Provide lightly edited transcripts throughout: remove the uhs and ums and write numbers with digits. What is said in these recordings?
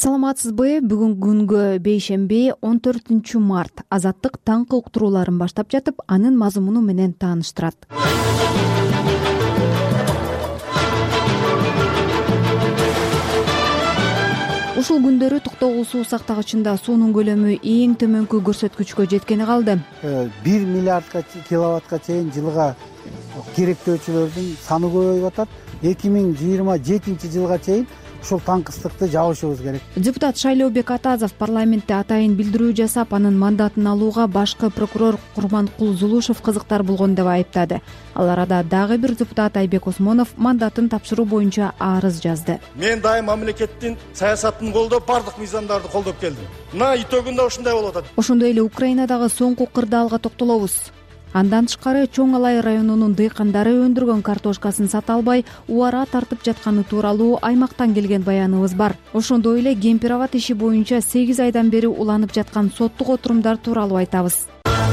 Саламатсызбы? Бүгүн күнгө бейшемби 14 март. Азаттык таңкы уктурууларын баштап жатып, анын мазмуну менен тааныштырат. Ушул күндөрү Токтогул суу сактагычында суунун көлөмү эң төмөнкү көрсөткүчкө жеткени калды. 1 миллиардка киловаттка чейин жылга керектөөчүлөрдүн саны көбөйүп атат. 2027 жылга чейин ушул таңкы ыстыкты жабышыбыз керек. Депутат Шайлообек Атазов парламентте атайын билдирүү жасап, анын мандатын алууга башкы прокурор Курманкул Зулушев кызыктар болгон деп айыптады. Ал арада дагы бир депутат Айбек Осмонов мандатын тапшыруу боюнча арыз жазды. Мен дайым мамлекеттин саясатын колдоп, бардык мыйзамдарды колдоп келдим. Мына итөгүндө ушундай болуп атат. Ошондой эле Украинадагы соңку кырдаалга токтолобуз. Андан тышкары Чоң Алай районунун дыйкандары өндүргөн картошкасын сата албай, убара тартып жатканы тууралуу аймактан келген баяныбыз бар. Ошондой эле Кемпир-абад иши боюнча 8 айдан бери уланып жаткан соттук отурумдар тууралуу айтабыз.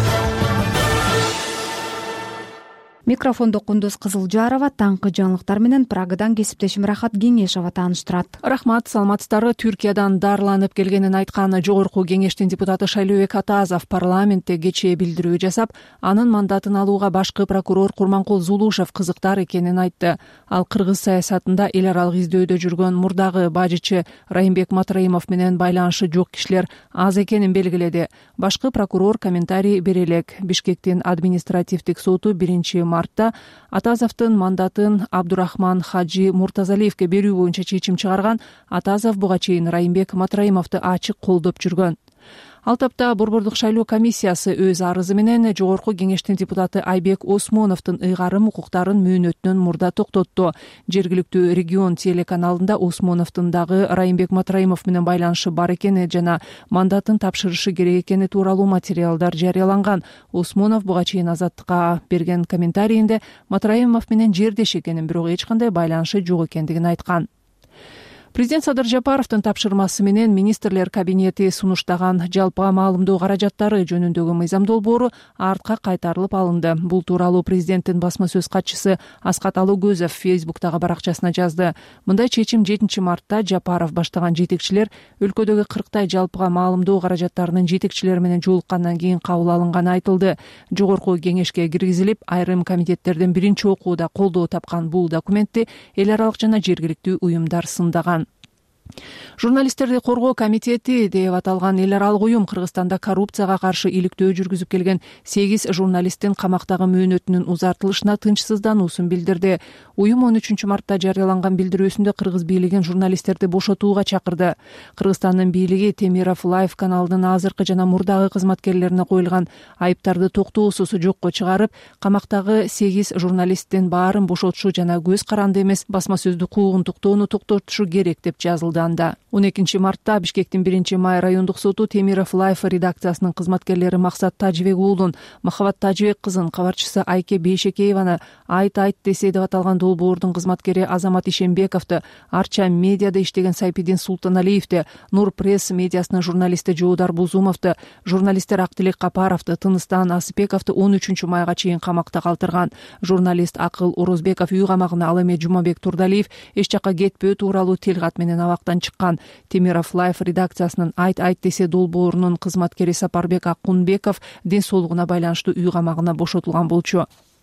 Микрофондо Кундуз Кызылжарова, таңкы жаңылыктар менен Прагадан кесиптешим Рахат Кеңешова тааныштырат. Рахмат, саламатсыздарбы. Түркиядан дарланып келгенин айткан Жогорку Кеңештин депутаты Шайлообек Атазов парламентте кечээ билдирүү жасап, анын мандатын алууга башкы прокурор Курманкул Зулушев кызыктар экенин айтты. Ал кыргыз саясатында эл аралык издөөдө жүргөн мурдагы бажычы Райымбек Матраимов менен байланышы жок кишилер аз экенин белгиледи. Башкы прокурор комментарий бере элек. Бишкектин административдик соту 1-мартта Атазовдун мандатын Абдурахман Хаджи Муртазалиевке берүү боюнча чечим чыгарган. Атазов буга чейин Райымбек Матраимовду ачык колдоп жүргөн. Ал тапта Борбордук шайлоо комиссиясы өз арызы менен Жогорку Кеңештин депутаты Айбек Осмоновдун ыйгарым укуктарын мөөнөтүнөн мурда токтотту. Жергиликтүү регион телеканалында Осмоновдун дагы Райымбек Матраимов менен байланышы бар экени жана мандатын тапшырышы керек экени тууралуу материалдар жарыяланган. Осмонов буга чейин Азаттыкка берген комментарийинде Матраимов менен жердеш экенин, бирок эч кандай байланышы жок экендигин айткан. Президент Садыр Жапаровдун тапшырмасы менен министрлер кабинети сунуштаган жалпыга маалымдоо каражаттары жөнүндөгү мыйзам долбоору артка кайтарылып алынды. Бул тууралуу президенттин басма сөз катчысы Аскат Алыгөзов Фейсбуктагы баракчасына жазды. Мындай чечим 7-мартта Жапаров баштаган жетекчилер өлкөдөгү 40 жалпыга маалымдоо каражаттарынын жетекчилери менен жолуккандан кийин кабыл алынганы айтылды. Жогорку кеңешке киргизилип, айрым комитеттерден биринчи окууда колдоо тапкан бул документти эл аралык жана жергиликтүү уюмдар сындаган. Журналисттерди коргоо комитети деп аталган эл аралык уюм Кыргызстанда коррупцияга каршы иликтөө жүргүзүп келген 8 журналисттин камактагы мөөнөтүнүн узартылышына тынчсыздануусун билдирди. Уюм 13-мартта жарыяланган билдирүүсүндө кыргыз бийлигин журналисттерди бошотууга чакырды. Кыргызстандын бийлиги Темиров Лайв каналынын азыркы жана мурдагы кызматкерлерине коюлган айыптарды токтоосуз жокко чыгарып, камактагы 8 журналисттин баарын бошотушу жана көз каранды эмес басма сөздүк укугун токтоону токтотушу керек деп жазылды. 12-мартта Бишкектин 1-май райондук соту Темиров Лайф редакциясынын кызматкерлери Максат Тажибек уулун, Махабат Тажибек кызын, кабарчысы Айке Бейшекееваны, айт десе деп аталган долбоордун кызматкери Азамат Ишембековду, Арча медиада иштеген Сайпидин Султаналиевди, Нур пресс медиасынын журналисти Жоодар Бузумовду, журналисттер Актилек Капаровду, Тыныстан Асыпековду 13-майга чейин камакта калтырган. Журналист Акыл Орозбеков үй камагына, ал эми Жумабек Турдалиев эч жакка кетпөө тууралуу телкат менен абактан чыккан. Темиров Лайф редакциясынын айт десе долбоорунун кызматкери Сапарбек Акунбеков ден соолугуна байланыштуу үй камагына бошотулган болчу.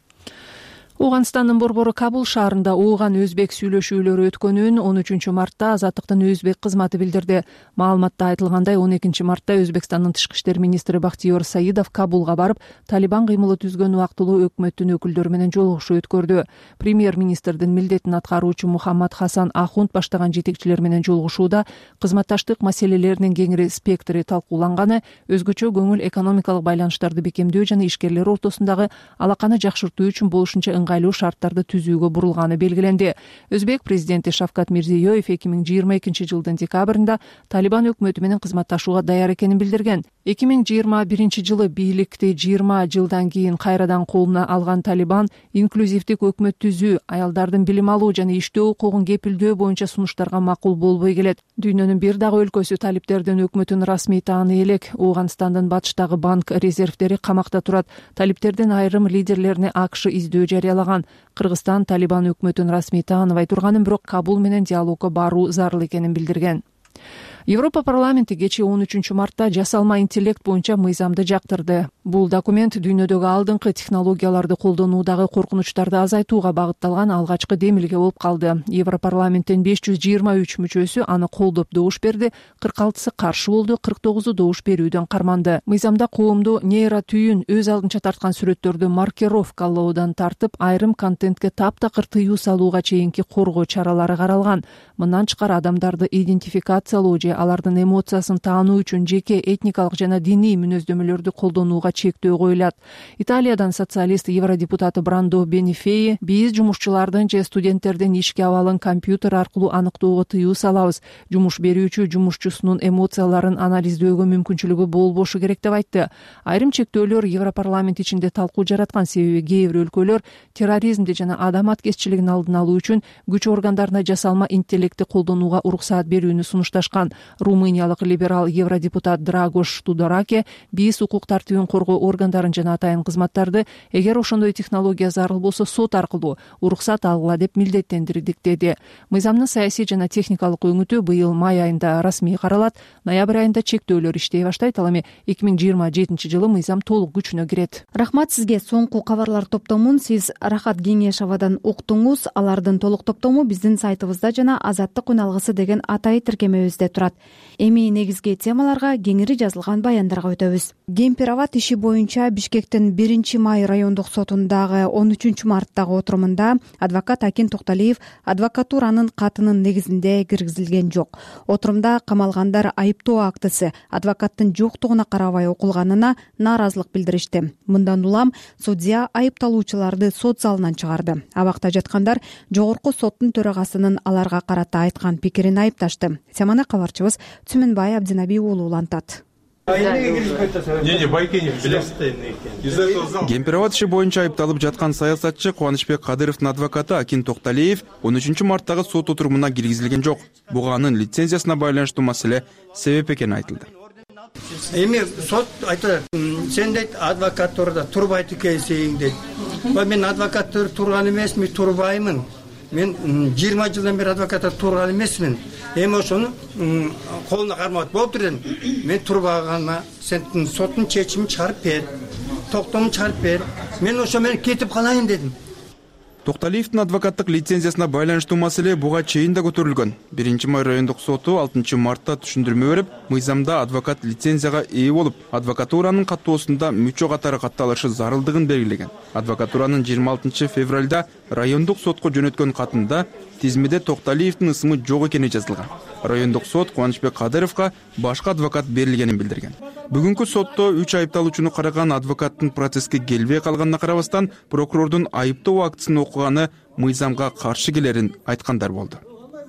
Ооганстандын борбору Кабул шаарында ооган өзбек сүйлөшүүлөрү өткөнүн 13-мартта Азаттыктын өзбек кызматы билдирди. Маалыматта айтылгандай, 12-мартта Өзбекстандын тышкы иштер министри Бахтиёр Саидов Кабулга барып, Талибан кыймылы түзгөн убактылуу өкмөттүн өкүлдөрү менен жолугушуу өткөрдү. Премьер-министрдин милдетин аткаруучу Мухаммад Хасан Ахунд баштаган жетекчилер менен жолугушууда кызматташтык маселелеринин кеңири спектри талкууланганы, өзгөчө көңүл экономикалык байланыштарды бекемдөө жана ишкерлер ортосундагы алаканы жакшыртуу үчүн болушунча ыңгайлуу шарттарды түзүүгө бурулганы белгиленди. Өзбек президенти Шавкат Мирзиёев 2022 жылдын декабрында Талибан өкмөтү менен кызматташууга даяр экенин билдирген. 2021 жылы бийликти 20 жылдан кийин кайрадан колуна алган Талибан инклюзивдик өкмөт түзүү, аялдардын билим алуу жана иштөө укугун кепилдөө боюнча сунуштарга макул болбой келет. Дүйнөнүн бир дагы өлкөсү талиптердин өкмөтүн расмий тааный элек. Ооганстандын батыштагы банк резервдери камакта турат. Талиптердин айрым лидерлерине АКШ издөө жарыялаган. Кыргызстан Талибан өкмөтүн расмий тааныбай турганын, бирок Кабул менен диалогко баруу зарыл экенин билдирген. Европа парламенти кечээ 13 мартта жасалма интеллект боюнча мыйзамды жактырды. Бул документ дүйнөдөгү алдыңкы технологияларды колдонуудагы коркунучтарды азайтууга багытталган алгачкы демилге болуп калды. Европарламенттин 523 мүчөсү аны колдоп добуш берди, 46сы каршы болду, 49-у добуш берүүдөн карманды. Мыйзамда коомду нейротүйүн өз алдынча тарткан сүрөттөрдү маркировкалоодан тартып, айрым контентке таптакыр тыюу салууга чейинки коргоо чаралары каралган. Мындан тышкары адамдарды идентификациялоо же алардын эмоциясын таануу үчүн жеке этникалык жана диний мүнөздөмөлөрдү колдонууга чектөө коюлат. Италиядан социалист евродепутаты Брандо Бенифеи: биз жумушчулардын же студенттердин ишке абалын компьютер аркылуу аныктоого тыюу салабыз. Жумуш берүүчү жумушчусунун эмоцияларын анализдөөгө мүмкүнчүлүгү болбошу керек деп айтты. Айрым чектөөлөр Европарламент ичинде талкуу жараткан, себеби кээ бир өлкөлөр терроризмди жана адам аткезчилигин алдын алуу үчүн күч органдарына жасалма интеллектти колдонууга уруксаат берүүнү сунушташкан. Румыниялык либерал евродепутат Драгош Тудораке: биз укук тартибин коргоо органдарын жана атайын кызматтарды эгер ошондой технология зарыл болсо сот аркылуу уруксат алгыла деп милдеттендирдик деди. Мыйзамдын саясий жана техникалык өңүтү быйыл май айында расмий каралат, ноябрь айында чектөөлөр иштей баштайт. Ал эми 2027-жылы мыйзам толук күчүнө кирет. Рахмат сизге. Соңку кабарлар топтомун сиз Рахат Кеңешовадан уктуңуз. Алардын толук топтому биздин сайтыбызда жана Азаттык үн алгысы деген атай тиркемебизде турат. Эми негизги темаларга, кеңири жазылган баяндарга өтөбүз. Кемпир-Абад иши боюнча Бишкектин 1-май райондук сотундагы 13 марттагы отурумунда адвокат Акин Токталиев адвокатуранын катынын негизинде киргизилген жок. Отурумда камалгандар айыптоо актысы адвокаттын жоктугуна карабай окулганына нааразылык билдиришти. Мындан улам судья айыпталуучуларды сот залынан чыгарды. Абакта жаткандар жогорку соттун төрагасынын аларга карата айткан пикирин айыпташты. Теманы кабарчыбыз Түмөнбай Абдинаби уулу улантат. Кемпир-Абад иши боюнча айыпталып жаткан саясатчы Кубанычбек Кадыровдун адвокаты Акин Токталиев 13 марттагы сот отурумуна киргизилген жок. Буга анын лицензиясына байланыштуу маселе себеп экени айтылды. Эми сот айтты, сен дейт адвокатурада турбайт экенсиң дейт. Мен адвокаттар турган эмесмин, турбаймын. Мен 20 жылдан бери адвокатта турган эмесмин. Эми ошону колуна кармап болуптур дедим. Мен турбаганына сен соттун чечимин чыгарып бер, токтомун чыгарып бер. Мен ошо менен кетип калайын дедим. Токталиевдин адвокаттык лицензиясына байланыштуу маселе буга чейин да көтөрүлгөн. 1-май райондук соту 6 мартта түшүндүрмө берип, мыйзамда адвокат лицензияга ээ болуп, адвокатуранын каттоосунда мүчө катары катталышы зарылдыгын белгилеген. Адвокатуранын 26 февралда райондук сотко жөнөткөн катында тизмеде Токталиевдин ысымы жок экени жазылган. Райондук сот Кубанычбек Кадыровго башка адвокат берилгенин билдирген. Бүгүнкү сотто 3 айыпталуучуну караган адвокаттын процесске келбей калганына карабастан прокурордун айыптоо актысын окуганы мыйзамга каршы келерин айткандар болду.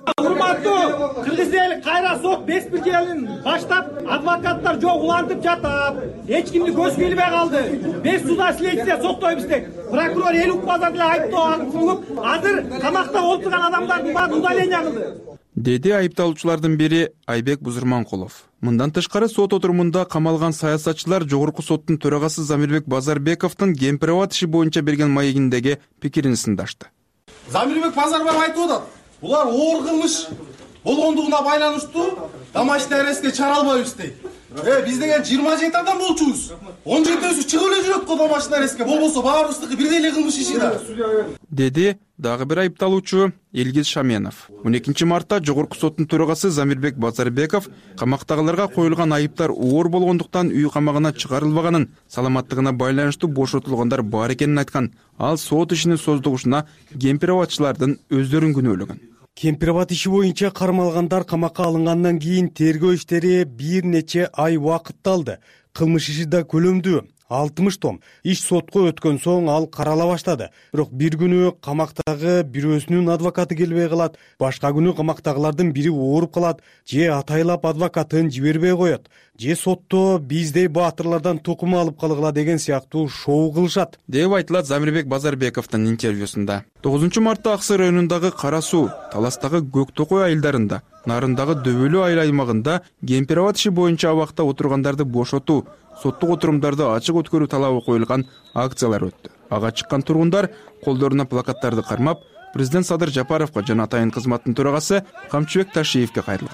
Урматтуу кыргыз эли, кайра сот 5 жылын баштап адвокаттар жок улантып жатат. Эч кимди көз келбей калды. 5 суда следствие соктойбуз деп. Прокурор эл укпаса деле айыптоо актысын угуп, азыр камакта отурган адамдардын баарын удаление кылды, деди айыпталуучулардын бири Айбек Бузурманкулов. Мындан тышкары сот отурумунда камалган саясатчылар жогорку соттун төрагасы Замирбек Базарбековдун Кемпир-Абад иши боюнча берген маегиндеги пикирин сындашты. Замирбек Базарбеков айтып атат, булар оор кылмыш болгондугуна байланыштуу домашний арестке чыгара албайбыз дейт. Биз деген 27 адам болчубуз. 17өсү чыгып эле жүрөт го домашний арестке. Болбосо баарыбыздыкы бирдей эле кылмыш иши да, деди дагы бир айыпталуучу Элгиз Шаменов. 12 мартта жогорку соттун төрагасы Замирбек Базарбеков камактагыларга коюлган айыптар оор болгондуктан үй камагына чыгарылбаганын, саламаттыгына байланыштуу бошотулгандар бар экенин айткан. Ал сот ишинин создугушуна кемпир-абадчылардын өздөрүн күнөөлөгөн. Кемпир-Абад иши боюнча кармалгандар камакка алынгандан кийин тергөө иштери бир нече ай убакытты алды. Кылмыш иши да көлөмдүү. 60 том. Иш сотко өткөн соң ал карала баштады. Бирок бир күнү камактагы бирөөсүнүн адвокаты келбей калат, башка күнү камактагылардын бири ооруп калат, же атайлап адвокатын жибербей коет, же сотто биздей баатырлардан тукум алып калгыла деген сыяктуу шоу кылышат, деп айтылат Замирбек Базарбековдун интервьюсунда. 9 мартта Аксы районундагы Кара Суу, Таластагы Көк Токой айылдарында, Нарындагы Дөбөлүү айыл аймагында Кемпир-Абад иши боюнча абакта отургандарды бошотуу, соттук отурумдарды ачык өткөрүү талабы коюлган акциялар өттү. Ага чыккан тургундар колдоруна плакаттарды кармап, президент Садыр Жапаровго жана атайын кызматтын төрагасы Камчыбек Ташиевге кайрылган.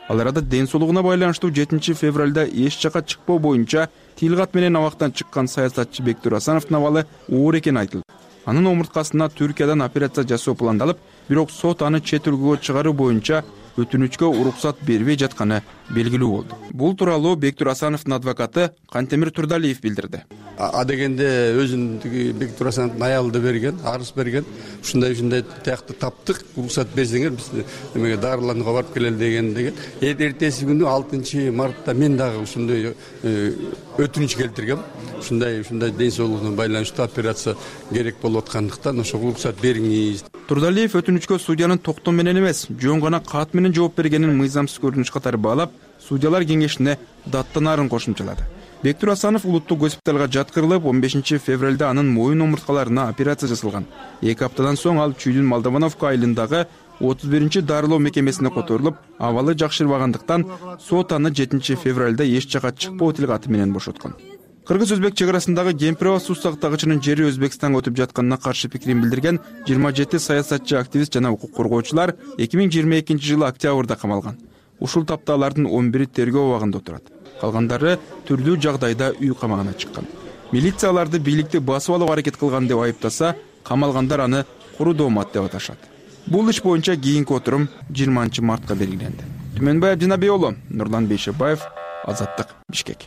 Ал арада ден соолугуна байланыштуу 7 февралда эч жака чыкпоо боюнча тил кат менен абактан чыккан саясатчы Бектур Асановдун абалы оор экени айтылды. Анын омурткасына Түркиядан операция жасоо пландалып, бирок сот аны чет өлкөгө чыгаруу боюнча өтүнүчкө уруксат бербей жатканы белгилүү болду. Бул тууралуу Бектур Асановдун адвокаты Кантемир Турдалиев билдирди. А дегенде өзүн Бектур Асановдун аялы да берген, арыз берген. Ушундай таякты таптык, уруксат берсеңер биз эмеге дарыланууга барып келели деген. Эртеси күнү 6 мартта мен дагы ушундай өтүнүч келтиргем. Ушундай ден соолугуна байланыштуу операция керек болуп аткандыктан ошого уруксат бериңиз. Турдалиев өтүнүчкө судьянын токтом менен эмес, жөн гана кат менен жооп бергенин мыйзамсыз көрүнүш катары баалап, судьялар кеңешине даттанаарын кошумчалады. Бектур Асанов улуттук госпиталга жаткырылып, 15 февралда анын моюн омурткаларына операция жасалган. 2 аптадан соң ал Чүйдүн Молдовановка айылындагы 31 дарылоо мекемесине которулуп, абалы жакшырбагандыктан сот аны 7 февралда эч жака чыкпоо тилгаты менен бошоткон. Кыргыз-Өзбек чек арасындагы Кемпирова суу сактагычынын жери Өзбекстанга өтүп жатканына каршы пикирин билдирген 27 саясатчы, активист жана укук коргоочулар 2022 жылы октябрда камалган. Ушул тапта алардын 11-и тергөө абагында отурат. Калгандары түрлүү жагдайда үй камагына чыккан. Милиция аларды бийликти басып алууга аракет кылган деп айыптаса, камалгандар аны куру доомат деп аташат. Бул иш боюнча кийинки отурум 20 мартка белгиленди. Түмөнбай Абдинабий уулу, Нурлан Бейшебаев, Азаттык, Бишкек.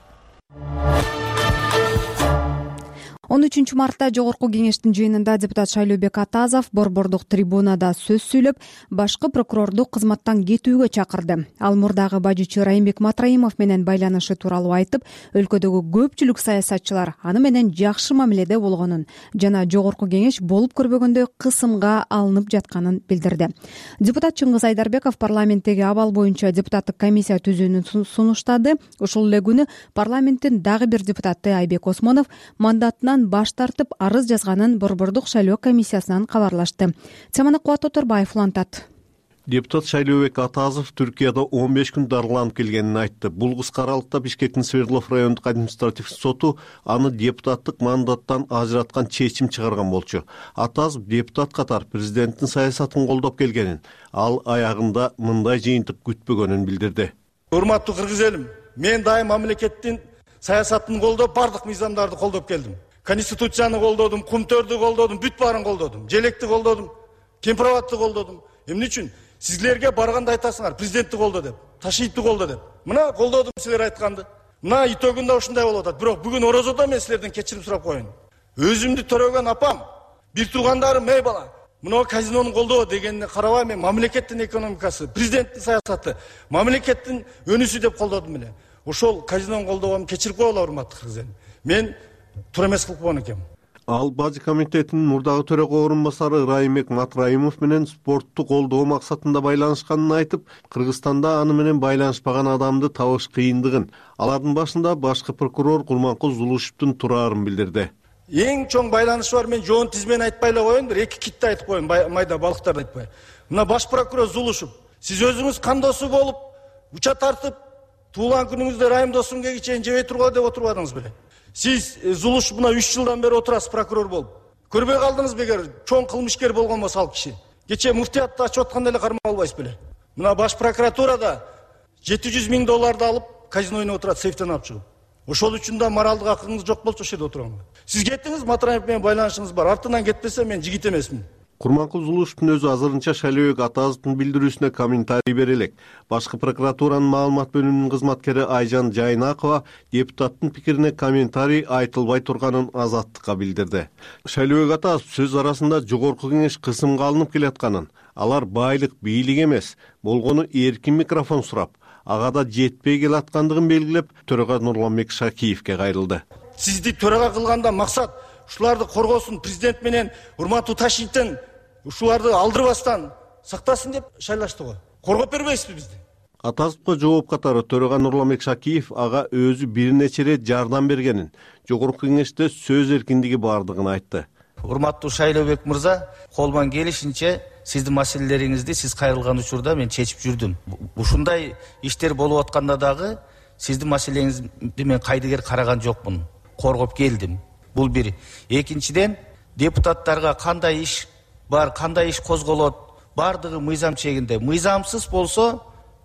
13 мартта Жогорку кеңештин жыйынында депутат Шайлообек Атазов борбордук трибунада сөз сүйлөп, башкы прокурорду кызматтан кетүүгө чакырды. Ал мурдагы бажычы Райымбек Матраимов менен байланышы тууралуу айтып, өлкөдөгү көпчүлүк саясатчылар аны менен жакшы мамиледе болгонун жана Жогорку кеңеш болуп көрбөгөндөй кысымга алынып жатканын билдирди. Депутат Чыңгыз Айдарбеков парламенттеги абал боюнча депутаттык комиссия түзүүнү сунуштады. Ушул эле күнү парламенттин дагы бир депутаты Айбек Осмонов мандатынан баш тартып арыз жазганын борбордук шайлоо комиссиясынан кабарлашты. Теманы Кубат Оторбаев улантат. Депутат Шайлообек Атазов Түркияда 15 күн дарыланып келгенин айтты. Бул кыска аралыкта Бишкектин Свердлов райондук административ соту аны депутаттык мандаттан ажыраткан чечим чыгарган болчу. Атазов депутат катар президенттин саясатын колдоп келгенин, ал аягында мындай жыйынтык күтпөгөнүн билдирди. Урматтуу кыргыз элим, мен дайым мамлекеттин саясатын колдоп, бардык мыйзамдарды колдоп келдим. Конституцияны колдодум, кумтөрдү колдодум, бүт баарын колдодум, желекти колдодум, Кемпироватты колдодум. Эмне үчүн? Сизлерге барганда айтасыңар, президентти колдо деп, Ташиевти колдо деп. Мына колдодум силер айтканды. Мына итөгүндө ушундай болуп атат. Бирок бүгүн орозодо мен силерден кечирим сурап коеюн. Өзүмдү төрөгөн апам, бир туугандарым, эй бала, мына казинону колдоо дегенине карабай мен мамлекеттин экономикасы, президенттин саясаты, мамлекеттин өнүсү деп колдодум эле. Ошол казинону колдогом кечирип койгула, урматтуу кыргыз элим. Мен туура эмес кылып койгон экенмин. Ал бажы комитетинин мурдагы төрөгө орун басары Райымбек Матраимов менен спортту колдоо максатында байланышканын айтып, Кыргызстанда аны менен байланышпаган адамды табыш кыйындыгын, алардын башында башкы прокурор Курманкул Зулушевдун турарын билдирди. Эң чоң байланышы бар, мен жоон тизмени айтпай эле коеюн, бир эки китти айтып коеюн, майда балыктарды айтпай. Мына баш прокурор Зулушев, сиз өзүңүз кандосу болуп, уча тартып, туулган күнүңүздө Райым досумге чейин жебей тургула деп отурбадыңыз беле? Сиз Зулушев мына 3 жылдан бери отурасыз прокурор болуп. Көрбөй калдыңыз бегер, чоң кылмышкер болгон болсо ал киши. Кече муфтиятты ачып атканда эле кармап албайсыз беле? Мына баш прокуратурада $700 000 алып, казино ойноп отурат, сейфтен алып чыгып. Ошол үчүн да моралдык акылыңыз жок болчу, ошол жерде отурган. Сиз кеттиңиз, Матраев менен байланышыңыз бар. Артынан кетпесе мен жигит эмесмин. Курманкул Зулушевдун өзү азырынча Шайлообек Атазовдун билдирүүсүнө комментарий бере элек. Башкы прокуратуранын маалымат бөлүмүнүн кызматкери Айжан Жайнакова депутаттын пикирине комментарий айтылбай турганын Азаттыкка билдирди. Шайлообек Атазов сөз арасында Жогорку кеңеш кысымга алынып келатканын, алар байлык, бийлик эмес, болгону эркин микрофон сурап, ага да жетпей келаткандыгын белгилеп, төрага Нурланбек Шакиевке кайрылды. Сизди төрага кылганда максат ушуларды коргосун, президент менен урматтуу Ташиевден ушуларды алдырбастан сактасын деп шайлашты го. Коргоп бербейсизби бизди? Атазовго жооп катары төрага Нурланбек Шакиев ага өзү бир нече рет жардам бергенин, Жогорку кеңеште сөз эркиндиги бардыгын айтты. Урматтуу Шайлообек мырза, колуман келишинче сиздин маселелериңизди сиз кайрылган учурда мен чечип жүрдүм. Ушундай иштер болуп атканда дагы сиздин маселеңизди мен кайдыгер караган жокмун. Коргоп келдим. Бул бир. Экинчиден, депутаттарга кандай иш бар, кандай иш козголот, бардыгы мыйзам чегинде. Мыйзамсыз болсо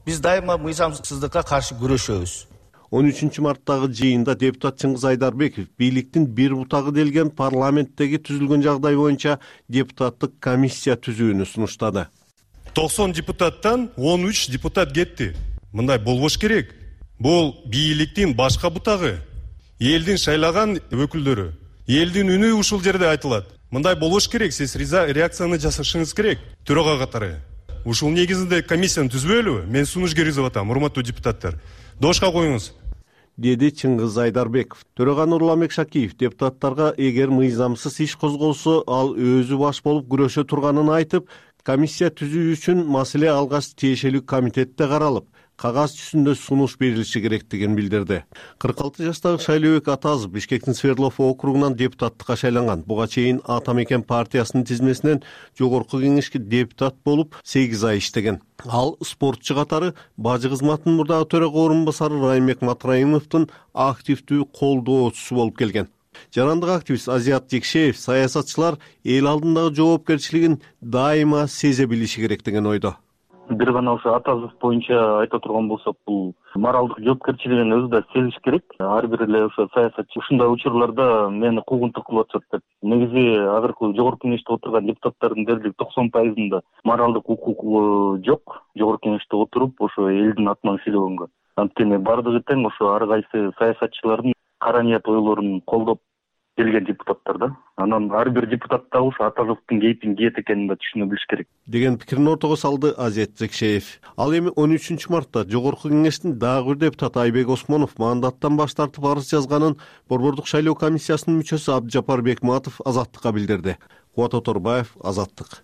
биз дайыма мыйзамсыздыкка каршы күрөшөбүз. 13 марттагы жыйында депутат Чыңгыз Айдарбеков бийликтин бир бутагы делген парламенттеги түзүлгөн жагдай боюнча депутаттык комиссия түзүүнү сунуштады. 90 депутаттан 13 депутат кетти. Мындай болбош керек. Бул бийликтин башка бутагы, элдин шайлаган өкүлдөрү. Элдин үнү ушул жерде айтылат. Мындай болбош керек. Сиз реакцияны жасашыңыз керек. Төрага катары. Ушул негизинде комиссияны түзбөйлүбү? Мен сунуш киргизип атам, урматтуу депутаттар. Дошка коюңуз, деди Чыңгыз Айдарбеков. Төрага Нурламек Шакиев депутаттарга эгер мыйзамсыз иш козголсо, ал өзү баш болуп күрөшө турганын айтып, комиссия түзүү үчүн маселе алгач тиешелүү комитетте каралып, кагаз жүзүндө сунуш берилиши керектигин билдирди. 46 жаштагы Шайлообек Атазов Бишкектин Свердлов округунан депутаттыкка шайланган. Буга чейин Ата Мекен партиясынын тизмесинен жогорку кеңешке депутат болуп 8 ай иштеген. Ал спортчу катары бажы кызматынын мурдагы төрага орун басары Раймек Матраимовдун активдүү колдоочусу болуп келген. Жарандык активист Азият Жекшеев саясатчылар эл алдындагы жоопкерчилигин дайыма сезе билиши керек деген ойдо. Бир гана ошо Атазов боюнча айта турган болсок, бул моралдык жоопкерчилигин өзү да сезиш керек. Ар бир эле ошо саясатчы ушундай учурларда мени куугунтук кылып атышат деп. Негизи азыркы жогорку кеңеште отурган депутаттардын дерлик 90%-ында моралдык укугу жок. Жогорку кеңеште отуруп ошо элдин атынан сүйлөгөнгө. Анткени бардыгы тең ошо ар кайсы саясатчылардын кара ниет ойлорун колдоп келген депутаттар да. Анан ар бир депутат да ошо Атазовдун кейпин кийет экенин да түшүнө билиш керек деген пикирин ортого салды Азият Жекшеев. Ал эми 13 мартта жогорку кеңештин дагы бир депутаты Айбек Осмонов мандаттан баш тартып арыз жазганын Борбордук шайлоо комиссиясынын мүчөсү Абдыжапар Бекматов Азаттыкка билдирди. Кубат Оторбаев, Азаттык.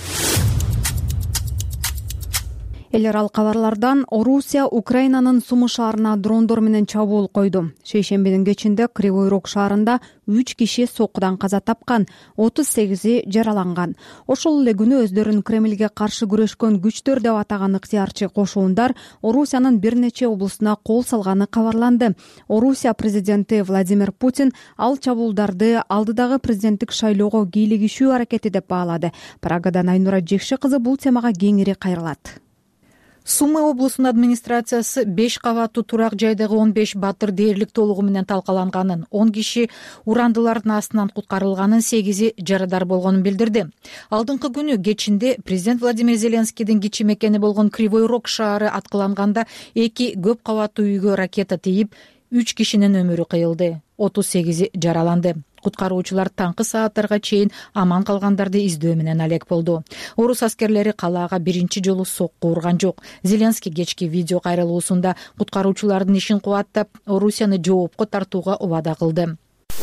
Эл аралык кабарлардан Орусия Украинанын Сумы шаарына дрондор менен чабуул койду. Шейшембинин кечинде Кривой Рог шаарында 3 киши соккудан каза тапкан, 38 жараланган. Ошол эле күнү өздөрүн Кремлге каршы күрөшкөн күчтөр деп атаган ыктыярчы кошуундар Орусиянын бир нече облусуна кол салганы кабарланды. Орусия президенти Владимир Путин ал чабуулдарды алдыдагы президенттик шайлоого кийлигишүү аракети деп баалады. Прагадан Айнура Жекше кызы бул темага кеңири кайрылат. Сумы облусунун администрациясы 5 кабаттуу турак жайдагы 15 батыр дээрлик толугу менен талкаланганын, 10 киши урандылардын астынан куткарылганын, 8 жарадар болгонун билдирди. Алдыңкы күнү кечинде президент Владимир Зеленскийдин кичи мекени болгон Кривой Рог шаары аткыланганда 2 көп кабаттуу үйгө ракета тийип, 3 кишинин өмүрү кыйылды, 38 жараланды. Куткаруучулар таңкы сааттарга чейин аман калгандарды издөө менен алек болду. Орус аскерлери калаага биринчи жолу сокку урган жок. Зеленский кечки видео кайрылуусунда куткаруучулардын ишин кубаттап, Орусияны жоопко тартууга убада кылды.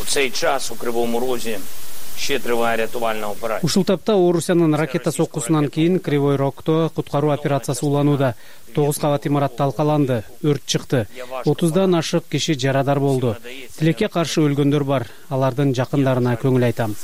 Ушул тапта Орусиянын ракета соккусунан кийин Кривой Рогто куткаруу операциясы уланууда. 9 кабат имарат талкаланды, өрт чыкты. 30дан ашык киши жарадар болду. Тилекке каршы өлгөндөр бар. Алардын жакындарына көңүл айтам.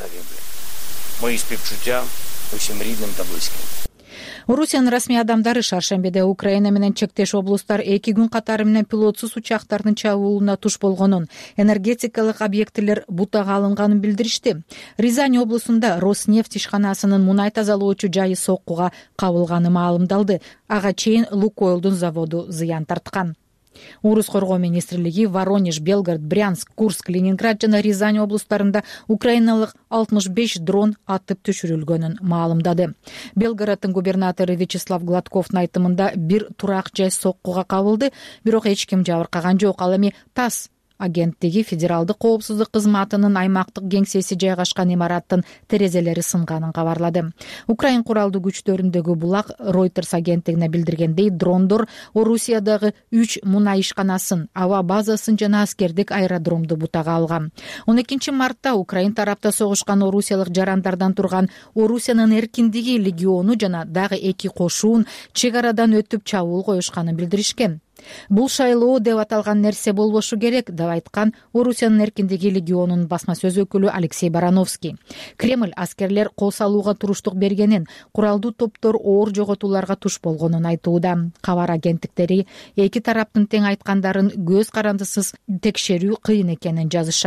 Орусиянын расмий адамдары шаршембиде Украина менен чектеш облустар 2 күн катары менен пилотсуз учактардын чабуулуна туш болгонун, энергетикалык объектилер бутага алынганын билдиришти. Рязань облусунда Роснефть ишканасынын мунай тазалоочу жайы соккуга кабылганы маалымдалды. Ага чейин Лукойлдун заводу зыян тарткан. Орус коргоо министрлиги Воронеж, Белгород, Брянск, Курск, Ленинград жана Рязань облустарында украиналык 65 дрон атып түшүрүлгөнүн маалымдады. Белгороддун губернатору Вячеслав Гладковдун айтымында бир турак жай соккуга кабылды, бирок эч ким жабыркаган жок. Ал эми ТАСС агенттиги Федералдык коопсуздук кызматынын аймактык кеңсеси жайгашкан имараттын терезелери сынганын кабарлады. Украин куралдуу күчтөрүндөгү булак Reuters агенттигине билдиргендей, дрондор Орусиядагы 3 мунай ишканасын, аба базасын жана аскердик аэродромду бутага алган. 12 мартта Украин тарапта согушкан орусиялык жарандардан турган Орусиянын эркиндиги легиону жана дагы 2 кошуун чек арадан өтүп чабуул коюшканын билдиришкен. Бул шайлоо деп аталган нерсе болбошу керек деп айткан Орусиянын эркиндиги легионунун басма сөз өкүлү Алексей Барановский. Кремль аскерлер кол салууга туруштук бергенин, куралдуу топтор оор жоготууларга туш болгонун айтууда. Кабар агенттиктери эки тараптын тең айткандарын көз карандысыз текшерүү кыйын экенин жазышат.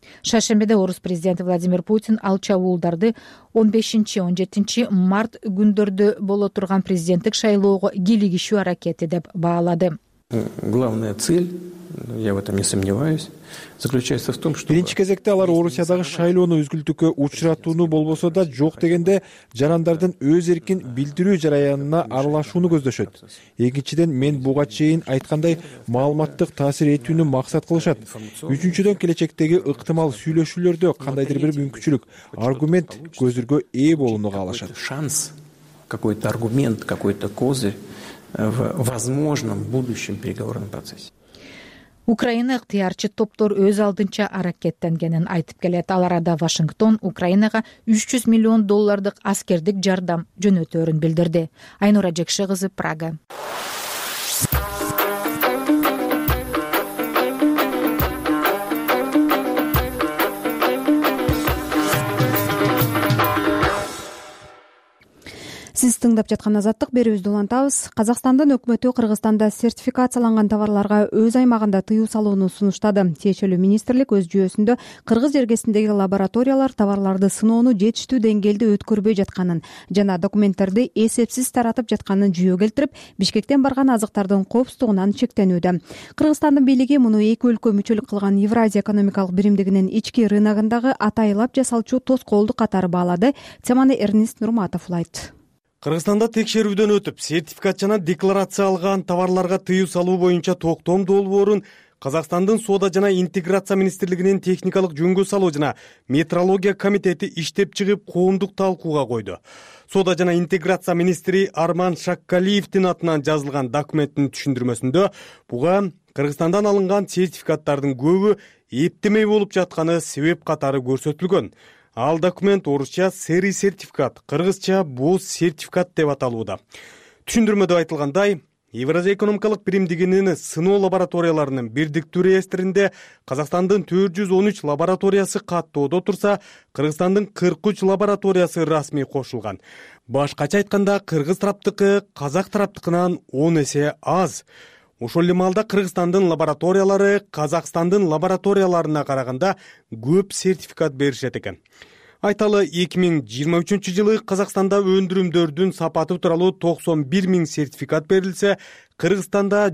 Шаршембиде орус президенти Владимир Путин ал чабуулдарды 15-17 март күндөрдө боло турган президенттик шайлоого кийлигишүү аракети деп баалады. Главная цель, я в этом не сомневаюсь, заключается в том, что биринчи кезекте алар Орусиядагы шайлоону үзгүлтүккө учуратууну болбосо да жок дегенде жарандардын өз эркин билдирүү жараянына аралашууну көздөшөт. Экинчиден, мен буга чейин айткандай маалыматтык таасир этүүнү максат кылышат. Үчүнчүдөн, келечектеги ыктымал сүйлөшүүлөрдө кандайдыр бир мүмкүнчүлүк, аргумент, көзүргө ээ болууну каалашат. Шанс, какой-то аргумент, какой-то козырь в возможном будущем переговорном процессе. Украина ыктыярчы топтор өз алдынча аракеттенгенин айтып келет. Ал арада Вашингтон Украинага $300 миллион аскердик жардам жөнөтөөрүн билдирди. Айнура Жекше кызы, Прага. Сиз тыңдап жаткан Азаттык, берүүбүздү улантабыз. Казакстандын өкмөтү Кыргызстанда сертификацияланган товарларга өз аймагында тыюу салууну сунуштады. Тиешелүү министрлик өз жүйөсүндө кыргыз жергесиндеги лабораториялар товарларды сыноону жетиштүү деңгээлде өткөрбөй жатканын жана документтерди эсепсиз таратып жатканын жүйө келтирип, Бишкектен барган азыктардын коопсуздугунан чектенүүдө. Кыргызстандын бийлиги муну эки өлкө мүчөлүк кылган Евразия экономикалык биримдигинин ички рыногундагы атайылап жасалчу тоскоолдук катары баалады. Теманы Эрнест Нурматов улайт. Кыргызстанда текшерүүдөн өтүп, сертификат жана декларация алган товарларга тыюу салуу боюнча токтом долбоорун Казакстандын Соода жана интеграция министрлигинин техникалык жөнгө салуу жана метрология комитети иштеп чыгып коомдук талкууга койду. Соода жана интеграция министри Арман Шаккалиевдин атынан жазылган документтин түшүндүрмөсүндө буга Кыргызстандан алынган сертификаттардын көбү эптемей болуп жатканы себеп катары көрсөтүлгөн. Ал документ орусча серий сертификат, кыргызча боз сертификат деп аталууда. Түшүндүрмөдө айтылгандай, Евразия экономикалык биримдигинин сыноо лабораторияларынын бирдиктүү реестринде Казакстандын 413 лабораториясы каттоодо турса, Кыргызстандын 43 лабораториясы расмий кошулган. Башкача айтканда, кыргыз тараптыкы казак тараптыкынан 10 эсе аз. Ошол эле маалда Кыргызстандын лабораториялары Казакстандын лабораторияларына караганда көп сертификат беришет экен. Айталы, 2023 жылы Казакстанда өндүрүмдөрдүн сапаты тууралуу 91 000 сертификат берилсе, Кыргызстанда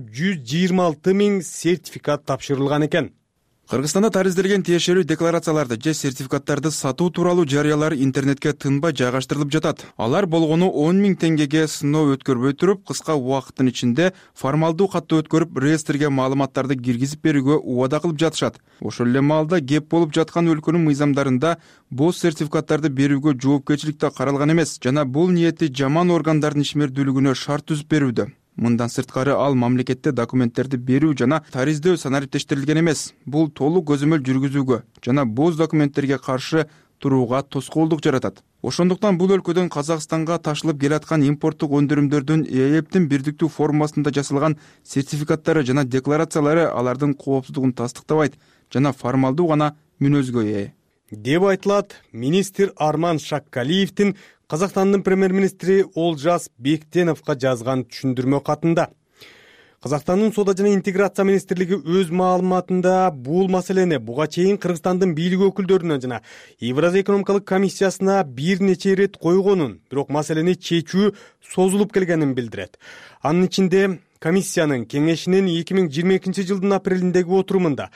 126 000 сертификат тапшырылган экен. Кыргызстанда таризделген тиешелүү декларацияларды же сертификаттарды сатуу тууралуу жарыялар интернетке тынбай жайгаштырылып жатат. Алар болгону 10 000 теңгеге сыноо өткөрбөй туруп, кыска убакыттын ичинде формалдуу катты өткөрүп, реестрге маалыматтарды киргизип берүүгө убада кылып жатышат. Ошол эле маалда кеп болуп жаткан өлкөнүн мыйзамдарында боз сертификаттарды берүүгө жоопкерчилик да каралган эмес жана бул ниети жаман органдардын ишмердүүлүгүнө шарт түзүп берүүдө. Мындан сырткары ал мамлекетте документтерди берүү жана тариздөө санариптештирилген эмес. Бул толук көзөмөл жүргүзүүгө жана боз документтерге каршы турууга тоскоолдук жаратат. Ошондуктан бул өлкөдөн Казакстанга ташылып келаткан импорттук өндүрүмдөрдүн ЭЭПтин бирдиктүү формасында жасалган сертификаттары жана декларациялары алардын коопсуздугун тастыктабайт жана формалдуу гана мүнөзгө ээ деп айтылат министр Арман Шаккалиевдин Казакстандын премьер-министри Олжас Бектеновго жазган түшүндүрмө катында. Казакстандын Соода жана интеграция министрлиги өз маалыматында бул маселени буга чейин Кыргызстандын бийлик өкүлдөрүнө жана Евразия экономикалык комиссиясына бир нече ирет койгонун, бирок маселени чечүү созулуп келгенин билдирет. Анын ичинде комиссиянын кеңешинин 2022 жылдын апрелиндеги отурумунда,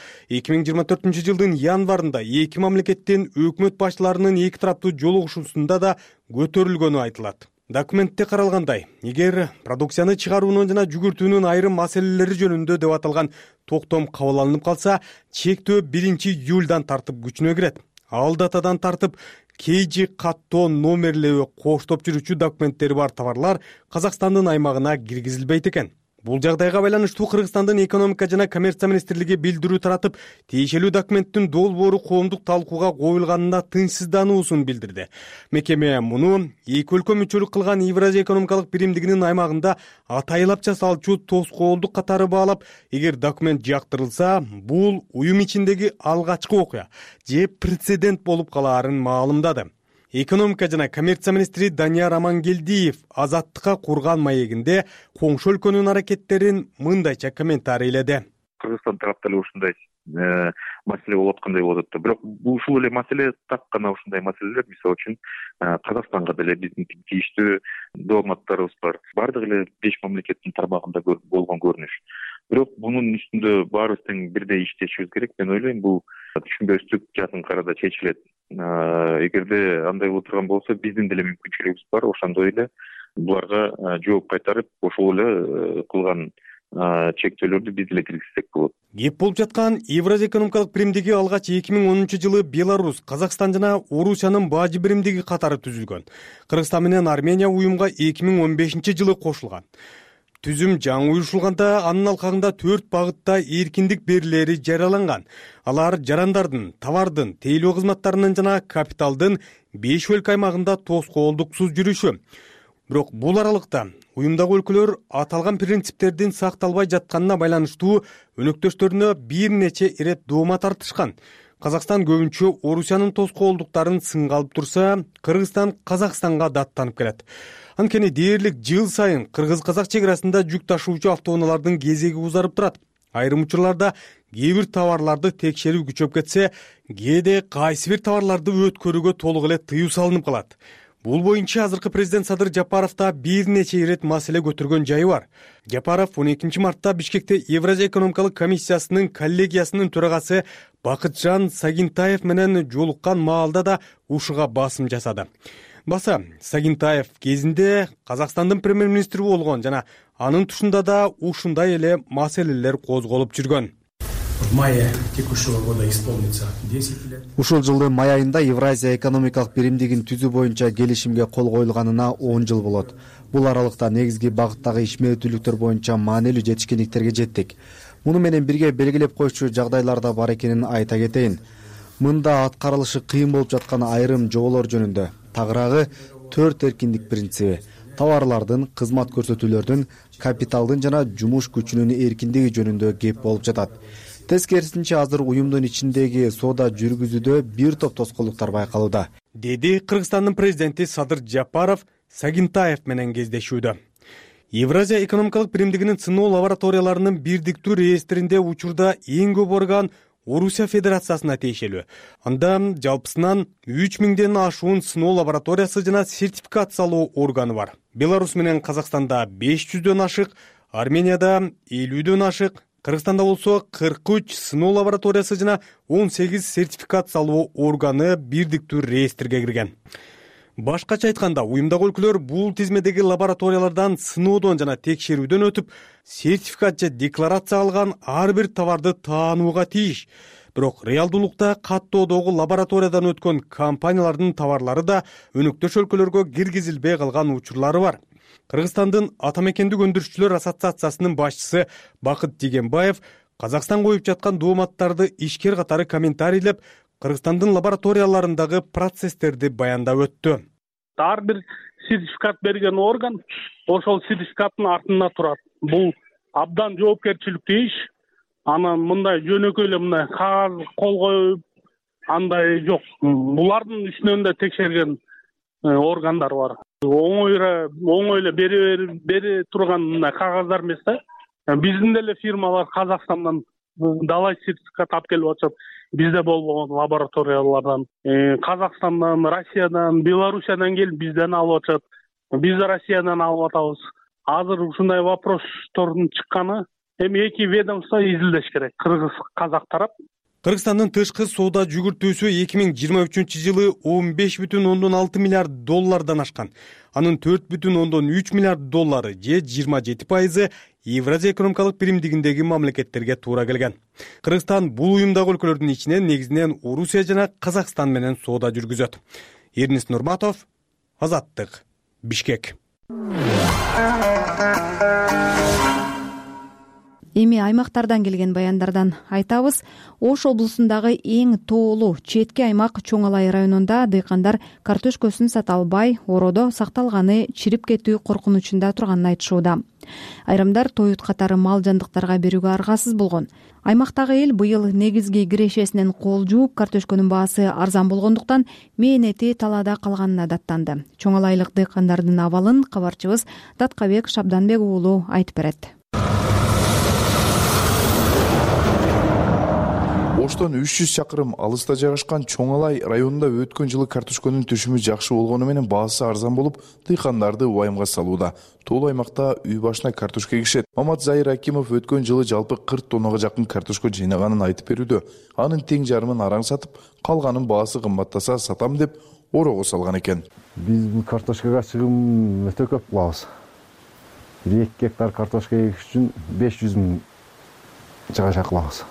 2024 жылдын январында эки мамлекеттин өкмөт башчыларынын эки тараптуу жолугушуусунда да көтөрүлгөнү айтылат. Документте каралгандай, эгер продукцияны чыгаруунун жана жүгүртүүнүн айрым маселелери жөнүндө деп аталган токтом кабыл алынып калса, чектөө 1-июлдан тартып күчүнө кирет. Ал датадан тартып кейжи каттоо номерлеби коштоп жүрүүчү документтери бар товарлар Казакстандын аймагына киргизилбейт экен. Бул жагдайга байланыштуу Кыргызстандын экономика жана коммерция министрлиги билдирүү таратып, тиешелүү документтин долбоору коомдук талкууга коюлганына тынчсыздануусун билдирди. Мекеме муну эки өлкө мүчөлүк кылган Евразия экономикалык биримдигинин аймагында атайылап жасалчу тоскоолдук катары баалап, эгер документ жактырылса, бул уюм ичиндеги алгачкы окуя же прецедент болуп калаарын маалымдады. Экономика жана коммерция министри Данияр Амангелдиев Азаттыкка курган маегинде коңшу өлкөнүн аракеттерин мындайча комментарийледи. Кыргызстан тарапта эле ушундай маселе болуп аткандай болуп атат. Бирок ушул эле маселе так гана ушундай маселелер мисалы үчүн Казакстанга деле биздин тийиштүү дипломаттарыбыз бар. Бардык эле 5 мамлекеттин тармагында болгон көрүнүш. Бирок мунун үстүндө баарыбыз тең бирдей иштешибиз керек. Мен ойлойм, бул түшүнбөстүк жакын арада чечилет. Эгерде андай боло турган болсо, биздин деле мүмкүнчүлүгүбүз бар. Ошондой эле буларга жооп кайтарып, ошол эле кылган чектөөлөрдү биз деле киргизсек болот. Кеп болуп жаткан Евразия экономикалык биримдиги алгач 2010-жылы Беларусь, Казакстан жана Орусиянын бажы биримдиги катары түзүлгөн. Кыргызстан менен Армения уюмга 2015-жылы кошулган. Түзүм жаңы уюшулганда анын алкагында 4 багытта эркиндик берилери жарыяланган. Алар жарандардын, товардын, тейлөө кызматтарынын жана капиталдын 5 өлкө аймагында тоскоолдуксуз жүрүшү. Бирок бул аралыкта уюмдагы өлкөлөр аталган принциптердин сакталбай жатканына байланыштуу өнөктөштөрүнө бир нече ирет доома тартышкан. Казакстан көбүнчө Орусиянын тоскоолдуктарын сынга алып турса, Кыргызстан Казакстанга даттанып келет. Анткени дээрлик жыл сайын кыргыз-казак чек арасында жүк ташуучу автоунаалардын кезеги узарып турат. Айрым учурларда кээ бир товарларды текшерүү күчөп кетсе, кээде кайсы бир товарларды өткөрүүгө толук эле тыюу салынып калат. Бул боюнча азыркы президент Садыр Жапаровда бир нече ирет маселе көтөргөн жайы бар. Жапаров 12-мартта Бишкекте Евразия экономикалык комиссиясынын коллегиясынын төрагасы Бакытжан Сагинтаев менен жолуккан маалда да ушуга басым жасады. Баса Сагинтаев кезинде Казакстандын премьер-министри болгон жана анын тушунда да ушундай эле маселелер козголуп жүргөн. В мае текущего года исполнится 10 лет. Ушул жылдын май айында Евразия экономикалык биримдигин түзүү боюнча келишимге кол коюлганына 10 жыл болот. Бул аралыкта негизги багыттагы ишмердүүлүктөр боюнча маанилүү жетишкендиктерге жеттик. Муну менен бирге белгилеп коюучу жагдайлар да бар экенин айта кетейин. Мында аткарылышы кыйын болуп жаткан айрым жоболор жөнүндө тагыраагы 4 эркиндик принциби, товарлардын, кызмат көрсөтүүлөрдүн, капиталдын жана жумуш күчүнүн эркиндиги жөнүндө кеп болуп жатат. Тескерисинче азыр уюмдун ичиндеги соода жүргүзүүдө бир топ тоскоолдуктар байкалууда, деди Кыргызстандын президенти Садыр Жапаров Сагинтаев менен кездешүүдө. Евразия экономикалык биримдигинин сыноо лабораторияларынын бирдиктүү реестринде учурда эң көп орган Орусия Федерациясына тиешелүү. Анда жалпысынан 3000ден ашуун сыноо лабораториясы жана сертификациялоо органы бар. Беларусь менен Казакстанда 500дөн ашык, Арменияда 50дөн ашык, Кыргызстанда болсо 43 сыноо лабораториясы жана 18 сертификациялоо органы бирдиктүү реестрге кирген. Башкача айтканда, уюмдагы өлкөлөр бул тизмедеги лабораториялардан сыноодон жана текшерүүдөн өтүп, сертификат же декларация алган ар бир товарды таанууга тийиш. Бирок реалдуулукта каттоодогу лабораториядан өткөн компаниялардын товарлары да өнөктөш өлкөлөргө киргизилбей калган учурлары бар. Кыргызстандын ата мекендик өндүрүшчүлөр ассоциациясынын башчысы Бакыт Дегенбаев Казакстан коюп жаткан дооматтарды ишкер катары комментарийлеп, Кыргызстандын лабораторияларындагы процесстерди баяндап өттү. Ар бир сертификат берген орган ошол сертификаттын артында турат. Бул абдан жоопкерчиликтүү иш. Анан мындай жөнөкөй эле мындай кагаз кол коюп андай жок. Булардын үстүнөн да текшерген органдар бар. Оңой эле бери турган мындай кагаздар эмес да. Биздин деле фирмалар Казакстандан далай сертификат алып келип атышат. Бизде болбогон лабораториялардан, Казакстандан, Россиядан, Белоруссиядан келип бизден алып атышат. Биз Россиядан алып атабыз. Азыр ушундай вопростордун чыкканы эми эки ведомство изилдеш керек. Кыргыз, казак тарап. Кыргызстандын тышкы соода жүгүртүүсү 2023-жылы 15,6 миллиард доллардан ашкан. Анын 4,3 миллиард доллары же 27% Евразия экономикалык биримдигиндеги мамлекеттерге туура келген. Кыргызстан бул уюмдагы өлкөлөрдүн ичинен негизинен Орусия жана Казакстан менен соода жүргүзөт. Эрнис Нурматов, Азаттык, Бишкек. Эми аймактардан келген баяндардан айтабыз. Ош облусундагы эң тоолуу четки аймак Чоң Алай районунда дыйкандар картошкөсүн сата албай, ородо сакталганы чирип кетүү коркунучунда турганын айтышууда. Айрымдар тоют катары мал жандыктарга берүүгө аргасыз болгон. Аймактагы эл быйыл негизги кирешесинен кол жууп, картошкөнүн баасы арзан болгондуктан мээнети талаада калганына даттанды. Чоң Алайлык дыйкандардын абалын кабарчыбыз Даткабек Шабданбек уулу айтып берет. Оштон 300 чакырым алыста жайгашкан Чоң Алай районунда өткөн жылы картошконун түшүмү жакшы болгону менен баасы арзан болуп, дыйкандарды уайымга салууда. Тоол аймакта үй башына картошка эгишет. Мамат Зайыр Акимов өткөн жылы жалпы 40 тоннага жакын картошка жыйнаганын айтып берүүдө. Анын тең жарымын араң сатып, калганын баасы кымбаттаса сатам деп ороого салган экен. Биз бул картошкага чыгым өтө көп кылабыз. 2 гектар картошка эгиш үчүн 500 миң жагача кылабыз.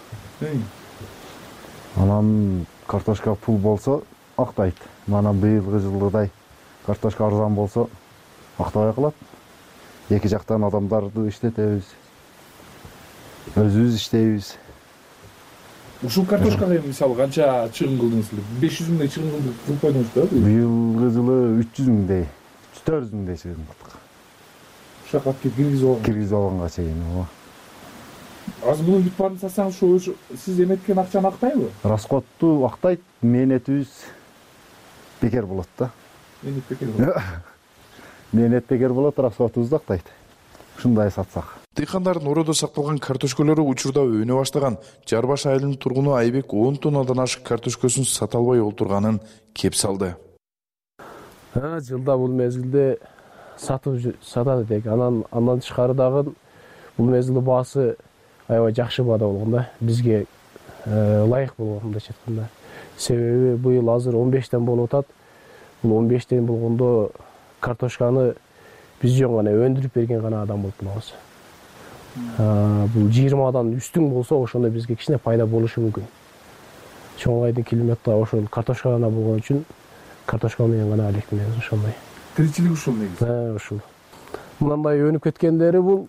Анан картошка пул болсо актайт. Мана быйылгы жылдай картошка арзан болсо актабай калат. Эки жактан адамдарды иштетебиз. Өзүбүз иштейбиз. Ушул картошкага мисалы канча чыгым кылдыңыз? 500 миңдей чыгым кылып койдуңузбу? Быйылгы жылы 300 миңдей, 400 миңдей чыгым кылдык. Ушакка киргизип алганга чейин. Азыр муну бүт баарын сатсаңыз ошо сиз эметкен акчаны актайбы? Расходту актайт, мээнетибиз бекер болот да. Мээнет бекер болот. Мээнет бекер болот, расходубузду актайт. Ушундай сатсак. Дыйкандардын ороодо сакталган картошкалары учурда өнө баштаган. Жарбаш айылынын тургуну Айбек 10 тоннадан ашык картошкасын сата албай олтурганын кеп салды. Жылда бул мезгилде сатат элек. Андан тышкары дагы бул мезгилде баасы аябай жакшы баада болгон да. Бизге ылайык болгон мындайча айтканда. Себеби быйыл азыр 15тен болуп атат. Бул 15тен болгондо картошканы биз жөн гана өндүрүп берген гана адам болуп калабыз. Бул 20дан үстүн болсо ошондо бизге кичине пайда болушу мүмкүн. Чоң Айдын климатта ошол картошка гана болгон үчүн картошка менен гана алектенебиз ошондой. Тиричилик ушул негизи. Ушул. Мындай өнүп кеткендери бул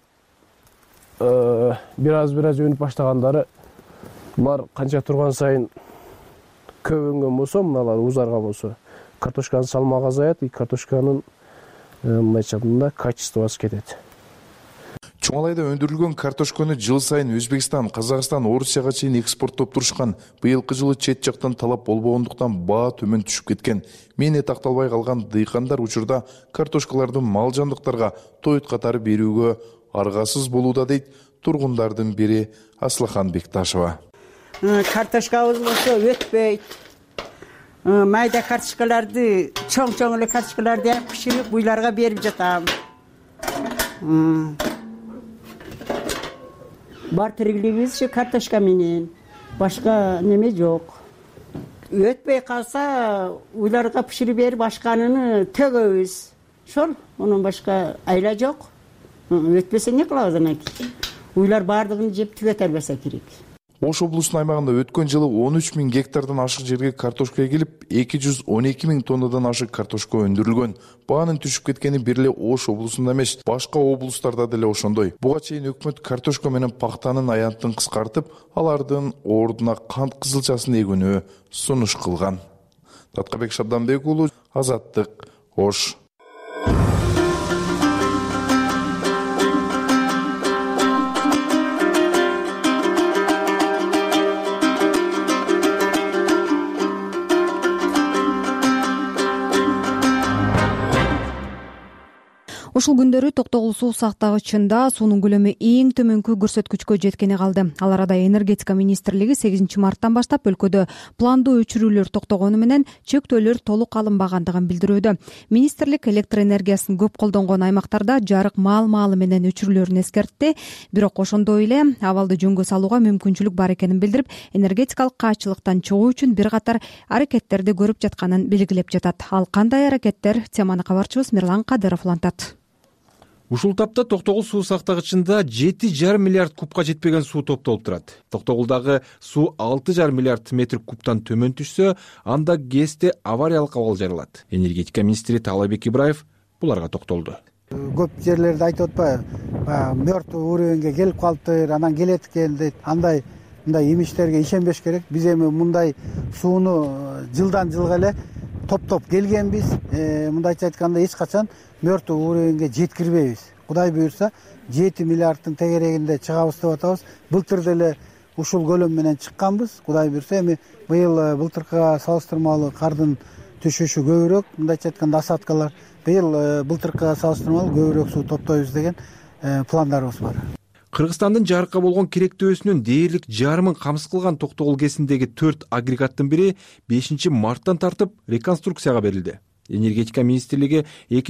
бир аз өнүп баштагандары булар канча турган сайын көп өнгөн болсо, мыналар узарган болсо, картошканын салмагы азаят, картошканын мындайча айтканда качествосу кетет. Чоң Алайда өндүрүлгөн картошканы жыл сайын Өзбекстан, Казакстан, Орусияга чейин экспорттоп турушкан. Быйылкы жылы чет жактан талап болбогондуктан баа төмөн түшүп кеткен. Мээнет акталбай калган дыйкандар учурда картошкаларды мал жандыктарга тоют катары берүүгө аргасыз болууда дейт тургундардын бири Аслахан Бекташева. Картошкабыз болсо өтпөйт. Майда картошкаларды, чоң эле картошкаларды пиширип буйларга берип жатам. Бар тирилигибиз ушу картошка менен. Башка неме жок. Өтпөй калса, уйларга пиширип берип башканын төгөбүз. Ошол, анан башка айла жок. Өтпесе не кылабыз анан? Уйлар бардыгын жеп түгөтө албаса керек. Ош облусунун аймагында өткөн жылы 13 миң гектардан ашык жерге картошка эгилип, 212 миң тоннадан ашык картошка өндүрүлгөн. Баанын түшүп кеткени бир эле Ош облусунда эмес, башка облустарда деле ошондой. Буга чейин өкмөт картошка менен пактанын аянтын кыскартып, алардын ордуна кант кызылчасын эгүүнү сунуш кылган. Таткабек Шабданбек уулу, Азаттык, Ош. Ушул күндөрү Токтогул суу сактагычында суунун көлөмү эң төмөнкү көрсөткүчкө жеткени калды. Ал арада энергетика министрлиги 8 марттан баштап өлкөдө пландуу өчүрүүлөр токтогону менен чектөөлөр толук алынбагандыгын билдирүүдө. Министрлик электр энергиясын көп колдонгон аймактарда жарык маал-маалы менен өчүрүүлөрүн эскертти. Бирок ошондой эле абалды жөнгө салууга мүмкүнчүлүк бар экенин билдирип, энергетикалык каачылыктан чыгуу үчүн бир катар аракеттерди көрүп жатканын белгилеп жатат. Ал кандай аракеттер? Теманы кабарчыбыз Мирлан Кадыров улантат. Ушул тапта Токтогул суу сактагычында 7,5 миллиард кубка жетпеген суу топтолуп турат. Токтогулдагы суу 6,5 миллиард метр кубтан төмөн түшсө, анда ГЭСте авариялык абал жаралат. Энергетика министри Таалайбек Ибраев буларга токтолду. Көп жерлерде айтып атпайбы, мёртвый уровеньге келип калыптыр, анан келет экен дейт. Мындай имичтерге ишенбеш керек. Биз эми мындай сууну жылдан жылга эле топтоп келгенбиз. Мындайча айтканда эч качан мёртвый уровеньге жеткирбейбиз. Кудай буйрса 7 миллиардтын тегерегинде чыгабыз деп атабыз. Былтыр деле ушул көлөм менен чыкканбыз. Кудай буйрса эми быйыл былтыркыга салыштырмалуу кардын түшүшү көбүрөөк, мындайча айтканда осадкалар. Быйыл былтыркыга салыштырмалуу көбүрөөк суу топтойбуз деген пландарыбыз бар. Кыргызстандын жарыкка болгон керектөөсүнүн дээрлик жарымын камсыз кылган Токтогул КЭСиндеги 4 агрегаттын бири 5 марттан тартып реконструкцияга берилди. Энергетика министрлиги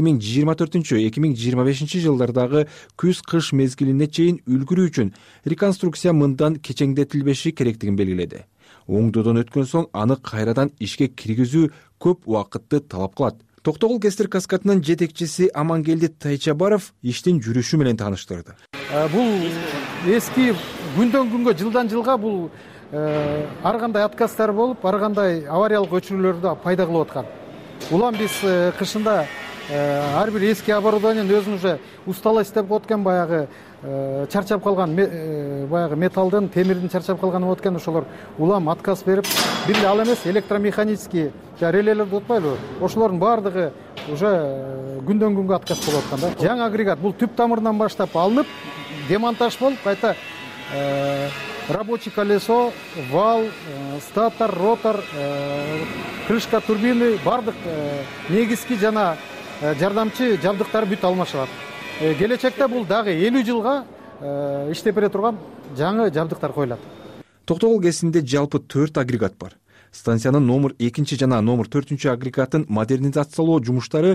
2024-2025 жылдардагы күз-кыш мезгилине чейин үлгүрүү үчүн реконструкция мындан кечеңдетилбеши керектигин белгиледи. Оңдодон өткөн соң аны кайрадан ишке киргизүү көп убакытты талап кылат. Токтогул КЭСтер каскадынын жетекчиси Амангелди Тайчабаров иштин жүрүшү менен тааныштырды. Бул эски күндөн күнгө, жылдан жылга бул ар кандай отказдар болуп, ар кандай авариялык өчүрүүлөрдү пайда кылып аткан. Улам биз кышында ар бир эски оборудованияны өзүн уже устала иштеп өткөн, баягы чарчап калган баягы металлдын, темирдин чарчап калганы болуп экен, ошолор улам отказ берип, бир эле ал эмес, электромеханический релелерди утпайлыбы? Ошолордун баардыгы уже күндөн күнгө отказ болуп аткан да. Жаңы агрегат бул түп тамырынан баштап алынып, демонтаж болуп, кайта рабочий колесо, вал, статор, ротор, крышка турбины, бардык негизги жана жардамчы жабдыктар бүт алмашылат. Келечекте бул дагы 50 жылга иштеп бере турган жаңы жабдыктар коюлат. Токтогул КЭСинде жалпы 4 агрегат бар. Станциянын номер 2 жана номер 4 агрегатын модернизациялоо жумуштары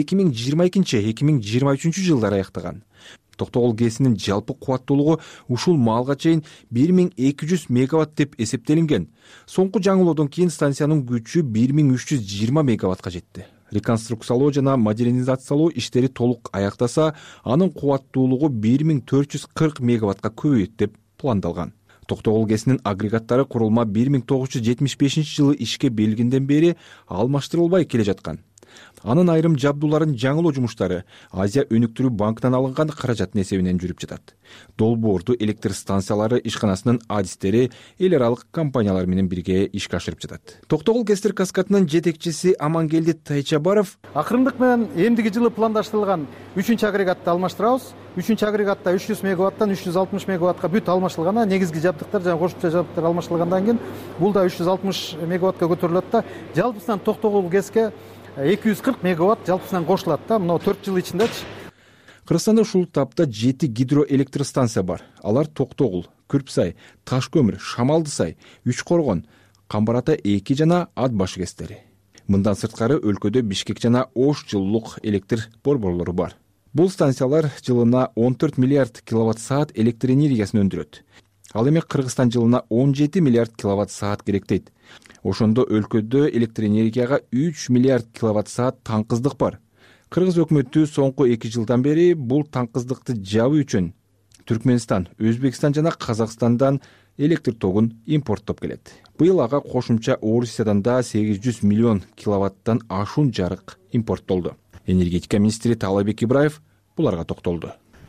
2022-2023 жылдары аяктаган. Токтогул КЭСинин жалпы кубаттуулугу ушул маалга чейин 1200 мегаватт деп эсептелинген. Соңку жаңылоодон кийин станциянын күчү 1320 мегаваттка жетти. Реконструкциялоо жана модернизациялоо иштери толук аяктаса, анын кубаттуулугу 1440 мегаваттка көбөйөт деп пландалган. Токтогул КЭСинин агрегаттары курулма 1975 жылы ишке берилгенден бери алмаштырылбай келе жаткан. Анын айрым жабдууларын жаңылоо жумуштары Азия өнүктүрүү банкынан алынган каражаттын эсебинен жүрүп жатат. Долбоорду электр станциялары ишканасынын адистери эл аралык компаниялар менен бирге ишке ашырып жатат. Токтогул КЭСтер каскадынын жетекчиси Амангелди Тайчабаров акырындык менен эмдиги жылы пландаштырылган 3 агрегатты алмаштырабыз. 3 агрегатта 300 мегаваттан 360 мегаваттка бүт алмашылганда, негизги жабдыктар жана кошумча жабдыктар алмаштырылгандан кийин бул да 360 мегаваттка көтөрүлөт да, жалпысынан Токтогул КЭСке 240 мегаватт жалпысынан кошулат да, мына 4 жыл ичиндечи. Кыргызстанда ушул тапта 7 гидроэлектростанция бар. Алар Токтогул, Күрпсай, Таш көмүр, Шамалдысай, Үч Коргон, Камбар Ата 2 жана Ат башы КЭСтери. Мындан сырткары өлкөдө Бишкек жана Ош жылуулук электр борборлору бар. Бул станциялар жылына 14 миллиард киловатт-саат электр энергиясын өндүрөт. Ал эми Кыргызстан жылына 17 миллиард киловатт-саат керектейт. Ошондо өлкөдө электр энергияга 3 миллиард киловатт-саат таңкыздык бар. Кыргыз өкмөтү соңку 2 жылдан бери бул таңкыздыкты жабуу үчүн Түркмөнстан, Өзбекстан жана Казакстандан электр тогун импорттоп келет. Быйыл ага кошумча Орусиядан да 800 миллион киловаттан ашуун жарык импорттолду. Энергетика министри Таалайбек Ибраев буларга токтолду.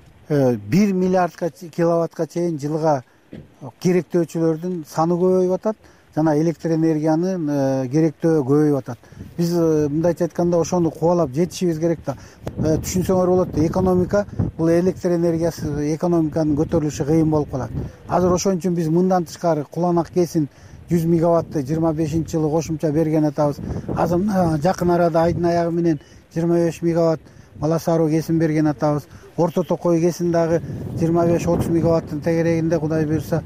1 миллиард киловаттка чейин жылга керектөөчүлөрдүн саны көбөйүп атат жана электр энергиянын керектөө көбөйүп атат. Биз мындайча айтканда ошону кубалап жетишибиз керек да. Түшүнсөңөр болот, экономика бул электр энергиясы экономиканын көтөрүлүшү кыйын болуп калат. Азыр ошон үчүн биз мындан тышкары Куланак КЭСин 100 мегаватты 25 жылы кошумча берген атабыз. Азыр жакын арада айдын аягы менен 25 мегаватт Маласаруу КЭСин берген атабыз. Орто Токой КЭСин дагы 25-30 мегаваттын тегерегинде Кудай буйрса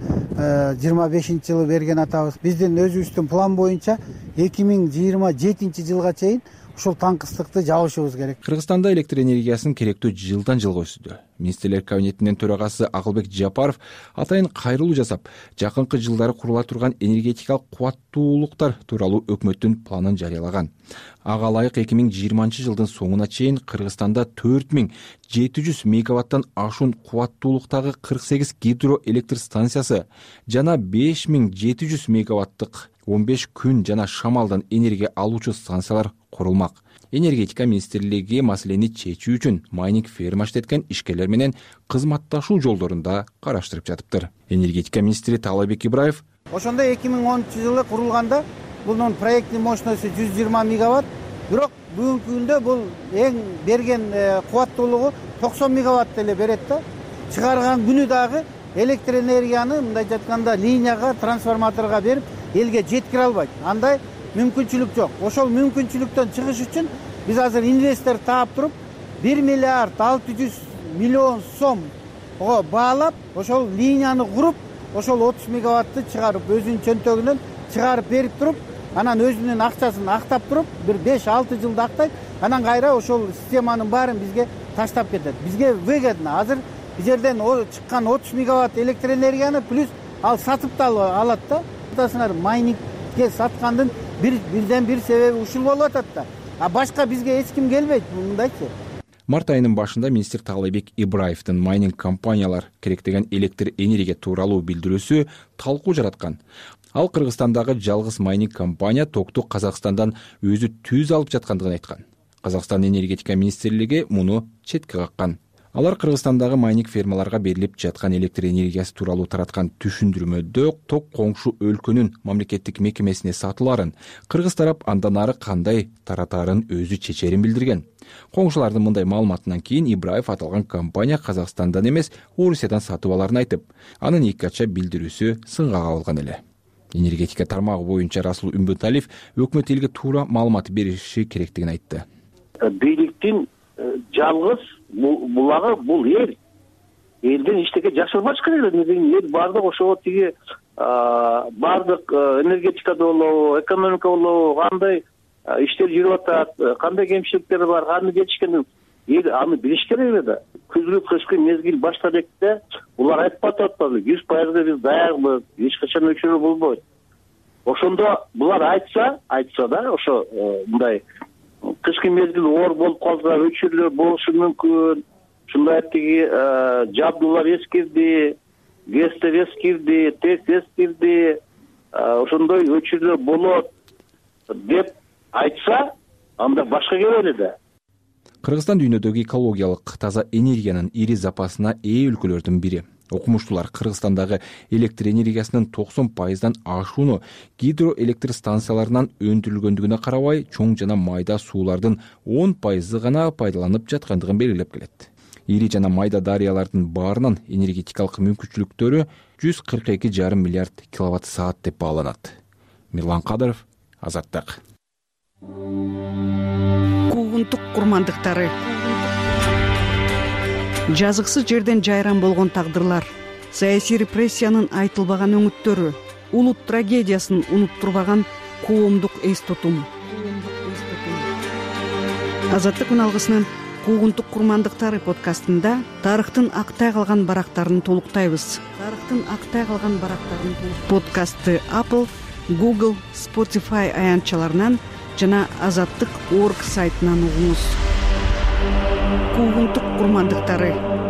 25 жылы берген атабыз. Биздин өзүбүздүн план боюнча 2027 жылга чейин ушул таңкыстыкты жабышыбыз керек. Кыргызстанда электр энергиясынын керектөө жылдан жылга өсүүдө. Министрлер кабинетинин төрагасы Акылбек Жапаров атайын кайрылуу жасап, жакынкы жылдары курула турган энергетикалык кубаттуулуктар тууралуу өкмөттүн планын жарыялаган. Ага ылайык 2020 жылдын соңуна чейин Кыргызстанда 4700 мегаваттан ашуун кубаттуулуктагы 48 гидроэлектр станциясы жана 5700 мегаваттык 15 күн жана шамалдан энергия алуучу станциялар курулмак. Энергетика министрлиги маселени чечүү үчүн майнинг ферма иштеткен ишкерлер менен кызматташуу жолдорун да караштырып жатыптыр. Энергетика министри Таалайбек Ибраев ошондо 2010 жылы курулганда бунун проектный мощносту 120 мегаватт, бирок бүгүнкү күндө бул эң берген кубаттуулугу 90 мегаватт эле берет да. Чыгарган күнү дагы электр энергияны мындай жатканда линияга, трансформаторго берип элге жеткире албайт. Андай мүмкүнчүлүк жок. Ошол мүмкүнчүлүктөн чыгыш үчүн биз азыр инвестор таап туруп 1 миллиард 600 миллион сом баалап ошол линияны куруп ошол 30 мегаватты чыгарып өзүнүн чөнтөгүнөн чыгарып берип туруп, анан өзүнүн акчасын актап туруп, бир 5-6 жылда актайт, анан кайра ошол системанын баарын бизге таштап кетет. Бизге выгодно. Азыр биз жерден чыккан 30 мегаватт электр энергияны плюс ал сатып да алат да. Атасыңар майнингге саткандын бирден бир себеби ушул болуп атат да. А башка бизге эч ким келбейт мындайчы. Март айынын башында министр Таалайбек Ибраевдин майнинг компаниялар керектеген электр энергия тууралуу билдирүүсү талкуу жараткан. Ал Кыргызстандагы жалгыз майнинг компания токту Казакстандан өзү түз алып жаткандыгын айткан. Казакстан энергетика министрлиги муну четке каккан. Алар Кыргызстандагы майнинг фермаларга берилип жаткан электр энергиясы тууралуу тараткан түшүндүрмөдө ток коңшу өлкөнүн мамлекеттик мекемесине сатыларын, кыргыз тарап андан ары кандай таратаарын өзү чечерин билдирген. Коңшулардын мындай маалыматынан кийин Ибраев аталган компания Казакстандан эмес, Орусиядан сатып аларын айтып, анын эки ача билдирүүсү сынга кабылган эле. Энергетика тармагы боюнча Расул Үмбөталиев өкмөт элге туура маалымат бериши керектигин айтты. Бийликтин жалгыз булагы бул элден эчтеке жашырбаш керек эле. Эл баардык ошого тиги баардык энергетикада болобу, экономика болобу, кандай иштер жүрүп атат, кандай кемчиликтер бар, кандай жетишкен эл аны билиш керек эле да. Күзгү кышкы мезгил баштады экте, булар айтып атпадыбы, 100% биз даярбыз, эч качан өчүрүү болбойт. Ошондо булар айтса да, ошо мындай кышкы мезгил оор болуп калса өчүрүүлөр болушу мүмкүн. Ушундай тиги жабдуулар эскирди, гэстер эскирди, тек эскирди, ошондой өчүрүүлөр болот деп айтса, анда башка келели да. Кыргызстан дүйнөдөгү экологиялык таза энергиянын ири запасына ээ өлкөлөрдүн бири. Окумуштуулар Кыргызстандагы электр энергиясынын 90%дан ашууну гидроэлектр станцияларынан өндүрүлгөндүгүнө карабай, чоң жана майда суулардын 10% гана пайдаланып жаткандыгын белгилеп келет. Ири жана майда дарыялардын баарынын энергетикалык мүмкүнчүлүктөрү 142,5 миллиард киловатт саат деп бааланат. Мирлан Кадыров, Азаттык. Куугунтук курмандыктары. Жазыксыз жерден жайран болгон тагдырлар, саясий репрессиянын айтылбаган өңүттөрү, улут трагедиясын унуттурбаган коомдук эс тутум. Азаттык үналгысынын Куугунтук курмандыктары подкастында тарыхтын актай калган барактарын толуктайбыз. Подкастты Apple, Google, Spotify аянтчаларынан жана Азаттык.org сайтынан угуңуз. Куугунтук курмандыктары.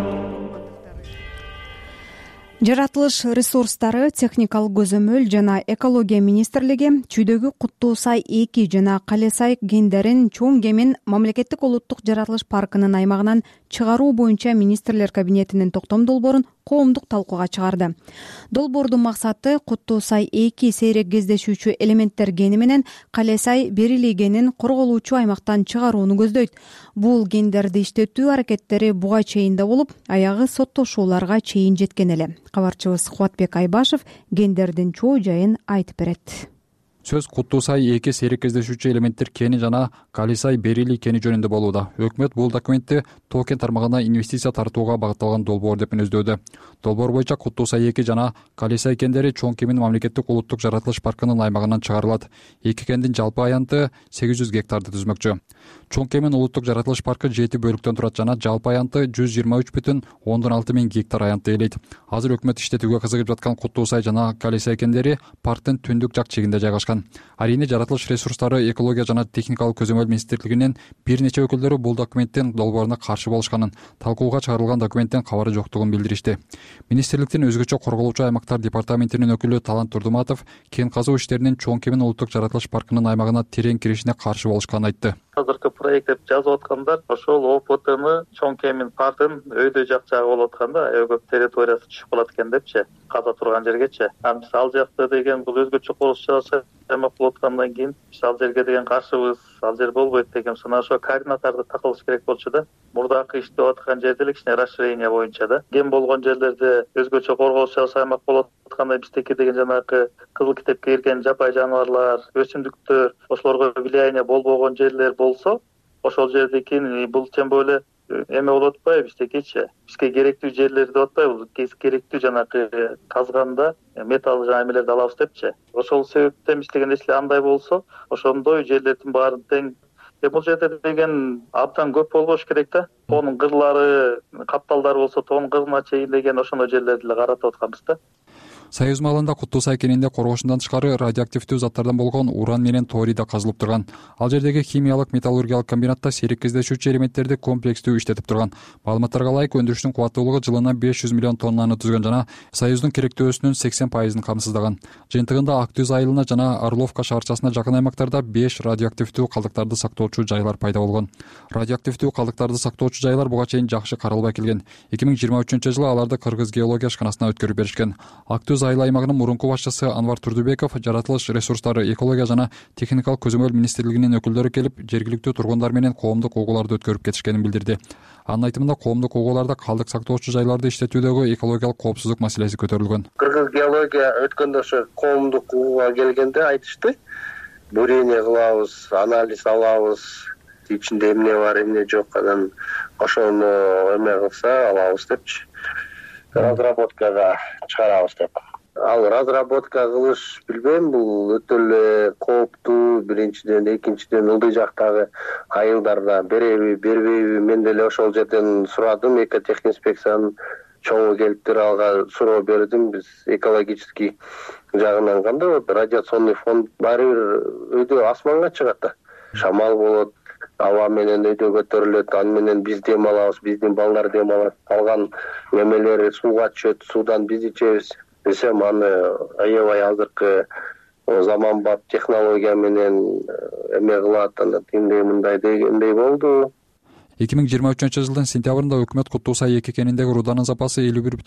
Жаратылыш ресурстары, техникалык көзөмөл жана экология министрлиги Чүйдөгү Куттуу Сай 2 жана Кале Сай кендерин чоң кемин мамлекеттик улуттук жаратылыш паркынын аймагынан чыгаруу боюнча министрлер кабинетинин токтом долбоорун коомдук талкууга чыгарды. Долбоордун максаты Куттуу Сай 2 сейрек кездешүүчү элементтер кени менен Кале Сай Берили кенин корголуучу аймактан чыгарууну көздөйт. Бул кендерди иштетүү аракеттери буга чейин да болуп, аягы соттошууларга чейин жеткен эле. Кабарчыбыз Кубатбек Айбашев кендердин чоо жайын айтып берет. Сөз Куттуу Сай 2 сейрек кездешүүчү элементтер кени жана Кале Сай Берили кени жөнүндө болууда. Өкмөт бул документти Тоо-кен тармагына инвестиция тартууга багытталган долбоор деп мүнөздөдү. Долбоор боюнча Куттуу Сай 2 жана Кале Сай кендери чоң кемин мамлекеттик улуттук жаратылыш паркынын аймагынан чыгарылат. Эки кендин жалпы аянты 800 гектарды түзмөкчү. Чоң кемин улуттук жаратылыш паркы 7 бөлүктөн турат жана жалпы аянты 123,6 миң гектар аянтты ээлейт. Азыр өкмөт иштетүүгө кызыгып жаткан Куттуу Сай жана Кале Сай кендери парктын түндүк жак чегинде жайгашкан. Арийне жаратылыш ресурстары, экология жана техникалык көзөмөл министрлигинин бир нече өкүлдөрү бул документтин долбооруна каршы болушканын, талкууга чыгарылган документтен кабары жоктугун билдиришти. Министрликтин өзгөчө корголуучу аймактар департаментинин өкүлү Талант Турдуматов кен казуу иштеринин чоң кемин улуттук жаратылыш паркынын аймагына терең киришине каршы болушканын айтты. Азыркы проект деп жазып аткандар ошол ОПТны чоң кемин паркын өйдө жак жагы болуп атканда өгөп территориясы түшүп калат экен депчи, каза турган жергечи. Биз ал жакта деген бул өзгөчө курулуш жасалса аймак болуп аткандан кийин биз ал жерге деген каршыбыз, ал жер болбойт деген сана ошо координатарды такылыш керек болчу да. Мурдакы иштеп аткан жерде эле кичине расширение боюнча да. Кен болгон жерлерде өзгөчө корголуш жасалса аймак болуп атканда биздеки деген жанагы кызыл китепке кирген жапай жаныбарлар, өсүмдүктөр, ошолорго влияние болбогон жерлер болсо, ошол жердикин бул тем более эме болуп атпайбы биздекичи, бизге керектүү жерлерди деп атпайбы, бул керектүү жанакы казганда металл жана эмелерди алабыз депчи. Ошол себептен биз деген нерселер андай болсо, ошондой жерлердин баарын тең. Бул жерде деген абдан көп болбош керек да. Тоонун кырлары, капталдары болсо тоонун кырына чейин деген ошондой жерлерди эле каратып атканбыз да. Союз маалында Куттуу Сай кенинде коргошундан тышкары радиоактивдүү заттардан болгон уран менен торий да казылып турган. Ал жердеги химиялык металлургиялык комбинатта серик кездешүүчү элементтерди комплекстүү иштетип турган. Маалыматтарга ылайык өндүрүштүн кубаттуулугу жылына 500 миллион тоннаны түзгөн жана Союздун керектөөсүнүн 80%ын камсыздаган. Жыйынтыгында Ак Түз айылына жана Орловка шаарчасына жакын аймактарда 5 радиоактивдүү калдыктарды сактоочу жайлар пайда болгон. Радиоактивдүү калдыктарды сактоочу жайлар буга чейин жакшы каралбай келген. 2023-жылы аларды Кыргыз геология ишканасына өткөрүп беришкен. Ак Түз айыл аймагынын мурунку башчысы Анвар Турдубеков жаратылыш ресурстары, экология жана техникалык көзөмөл министрлигинин өкүлдөрү келип, жергиликтүү тургундар менен коомдук угууларды өткөрүп кетишкенин билдирди. Анын айтымында коомдук угууларда калдык сактоочу жайларды иштетүүдөгү экологиялык коопсуздук маселеси көтөрүлгөн. Кыргыз геология өткөндө ошо коомдук угууга келгенде айтышты, бурение кылабыз, анализ алабыз, ичинде эмне бар, эмне жок, анан ошону эме кылса алабыз депчи. Разработкага чыгарабыз деп. Ал разработка кылыш билбейм, бул өтө эле кооптуу. Биринчиден, экинчиден ылдый жактагы айылдарда береби, бербейби, мен деле ошол жерден сурадым. Экотехинспекциянын чоңу келиптир, алга суроо бердим. Биз экологический жагынан кандай болот? Радиационный фон баары бир өйдө асманга чыгат да. Шамал болот, аба менен өйдө көтөрүлөт, аны менен биз дем алабыз, биздин балдар дем алат. Калган немелер сууга түшөт, суудан биз ичебиз. Десем аны аябай азыркы заманбап технология менен эме кылат, аны тиндей мындай дегендей болду. 2023-жылдын сентябрында өкмөт Куттуу Сай 2 кениндеги руданын запасы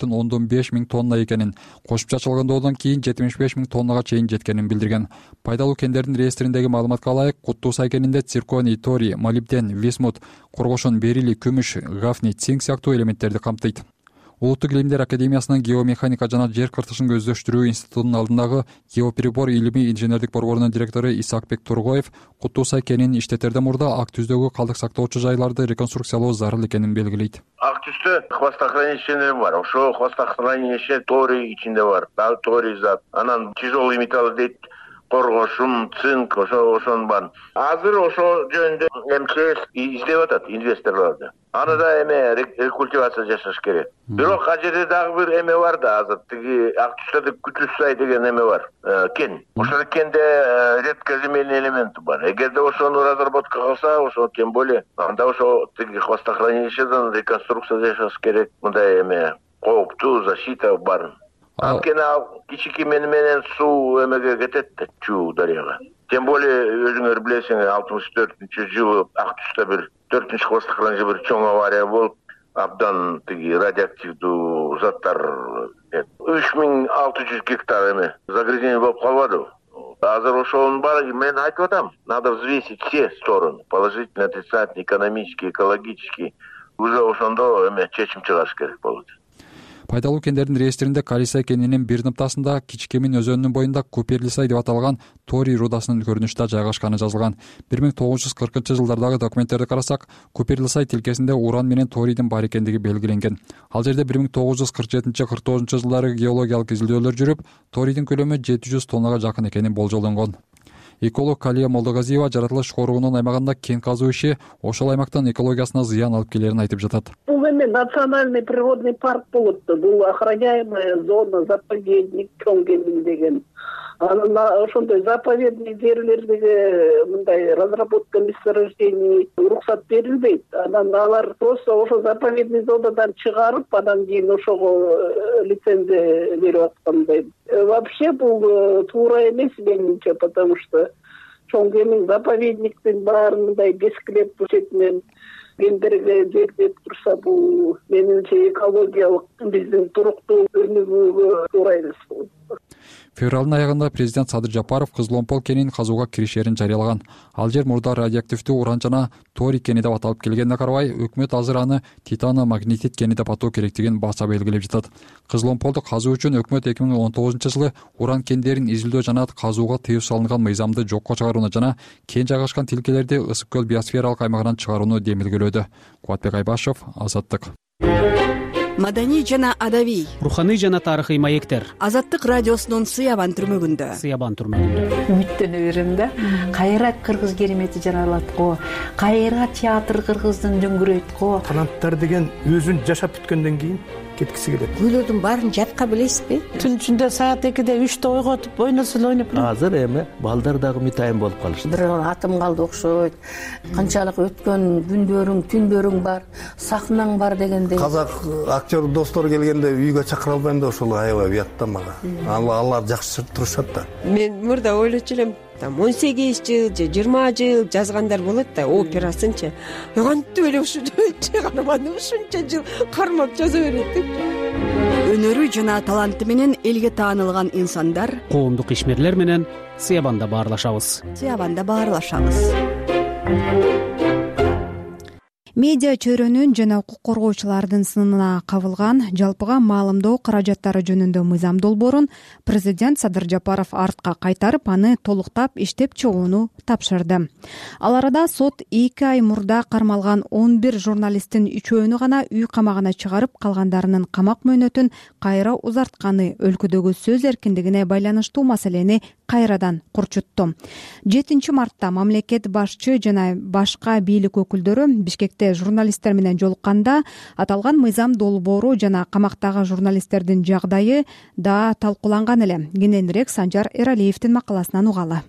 51,5 миң тонна экенин, кошумча чалгындоодон кийин 75 миң тоннага чейин жеткенин билдирген. Пайдалуу кендердин реестриндеги маалыматка ылайык, Куттуу Сай кенинде цирконий, торий, молибден, висмут, коргошун, берилий, күмүш, гафний, цинк сыяктуу элементтерди камтыйт. Улуттук илимдер академиясынын геомеханика жана жер кыртышын көздөштүрүү институтунун алдындагы геоприбор илимий инженердик борборунун директору Исакбек Тургоев Куттуу Сай кенин иштетерден мурда Ак Түздөгү калдык сактоочу жайларды реконструкциялоо зарыл экенин белгилейт. Ак Түздө хвостохранилище бар. Ошо хвостохранилище торий ичинде бар. Дагы торий зат. Анан тяжелый металл дейт, коргошун, цинк, ошон бар. Азыр ошо жөнүндө МЧС издеп атат инвесторлорду. Аны да эме рекультивация жасаш керек. Бирок ал жерде дагы бир эме бар да, азыр тиги Ак Түздө Күтүз Сай деген эме бар, кен. Ошол кенде редкоземельный элемент бар. Эгерде ошону разработка кылса, ошо тем более анда ошо тиги хвостохранилищеден реконструкция жасаш керек. Мындай эме кооптуу защита бар. Анткени ал кичики менен суу эмеге кетет да, Чуу дарыяга. Тем более өзүңөр билесиңер, 64-жылы Ак Түздө бир 4-хвостохранилище бир чоң авария болуп, абдан тиги радиоактивдүү заттар 3600 гектар эме загрязнение болуп калбадыбы. Азыр ошонун баары мен айтып атам, надо взвесить все стороны, положительный, отрицательный, экономический, экологический. Уже ошондо эме чечим чыгарыш керек болот. Пайдалуу кендердин реестринде Калисай кенинин бир ныктасында Кичкемин өзөнүнүн боюнда Куперлисай деп аталган торий рудасынын көрүнүштө жайгашканы жазылган. 1940-жылдардагы документтерди карасак, Куперлисай тилкесинде уран менен торийдин бар экендиги белгиленген. Ал жерде 1947-49-жылдары геологиялык изилдөөлөр жүрүп, торийдин көлөмү 700 тоннага жакын экени болжолдонгон. Эколог Калия Молдогазиева жаратылыш коргоонун аймагында кен казуу иши ошол аймактын экологиясына зыян алып келерин айтып жатат. Бул эме национальный природный парк болот да, бул охраняемая зона, заповедник чоң кемин деген. Анан ошондой заповедный жерлердеги мындай разработка месторождений уруксат берилбейт. Анан алар просто ошо заповедный зонадан чыгарып, анан кийин ошого лицензия берип аткандай. Вообще бул туура эмес менимче, потому что чоң кемин заповедниктин баарын мындай бескилеп четинен кендерге жердеп турса, бул менимче экологиялык биздин туруктуу өнүгүүгө туура эмес болот. Февралдын аягында президент Садыр Жапаров Кызыломпол кенин казууга киришерин жарыялаган. Ал жер мурда радиоактивдүү уран жана торий кени деп аталып келгенине карабай, өкмөт азыр аны титано-магнетит кени деп атоо керектигин баса белгилеп жатат. Кызыломполду казуу үчүн өкмөт 2019-жылы уран кендерин изилдөө жана казууга тыюу салынган мыйзамды жокко чыгарууну жана кен жайгашкан тилкелерди Ысык көл биосфералык аймагынан чыгарууну демилгелөөдө. билдирүүдө. Кубатбек Айбашев, Азаттык. Маданий жана адабий, руханий жана тарыхый маектер. Азаттык радиосунун Сыябан түрмөгүндө. Үмүттөнө берем да. Кайра кыргыз керемети жаралат го. Кайра театр кыргыздын дөңгүрөйт го. Таланттар деген өзүн жашап бүткөндөн кийин кеткиси келет. Күйлөрдүн баарын жатка билесизби? Түн ичинде саат 2-де 3-те ойготуп ойносо ойноп. Азыр эми балдар дагы митайым болуп калышты. Бир атым калды окшойт. Канчалык өткөн күндөрүң, түндөрүң бар, сахнаң бар дегендей. Казак актер достор келгенде үйгө чакыра албайм да ошол аябай уят да мага. Алар жакшы турушат да. Мен мурда ойлочу элем, 18 жыл же 20 жыл жазгандар болот да, операсынчы. Кантип эле ушунча карманы ушунча жыл кармап жаза берет деп. Өнөрү жана таланты менен элге таанылган инсандар, Коомдук ишмерлер менен Сыябанда баарлашабыз. Медиа чөйрөнүн жана укук коргоочулардын сынына кабылган жалпыга маалымдоо каражаттары жөнүндө мыйзам долбоорун президент Садыр Жапаров артка кайтарып, аны толуктап иштеп чыгууну тапшырды. Ал арада сот 2 ай мурда кармалган 11 журналисттин 3-өөнү гана үй камагына чыгарып, калгандарынын камак мөөнөтүн кайра узартканы өлкөдөгү сөз эркиндигине байланыштуу маселени кайрадан курчутту. 7 мартта мамлекет башчы жана башка бийлик өкүлдөрү Бишкекте журналисттер менен жолукканда аталган мыйзам долбоору жана камактагы журналисттердин жагдайы да талкууланган эле. Кененирээк Санжар Эралиевдин макаласынан угалы.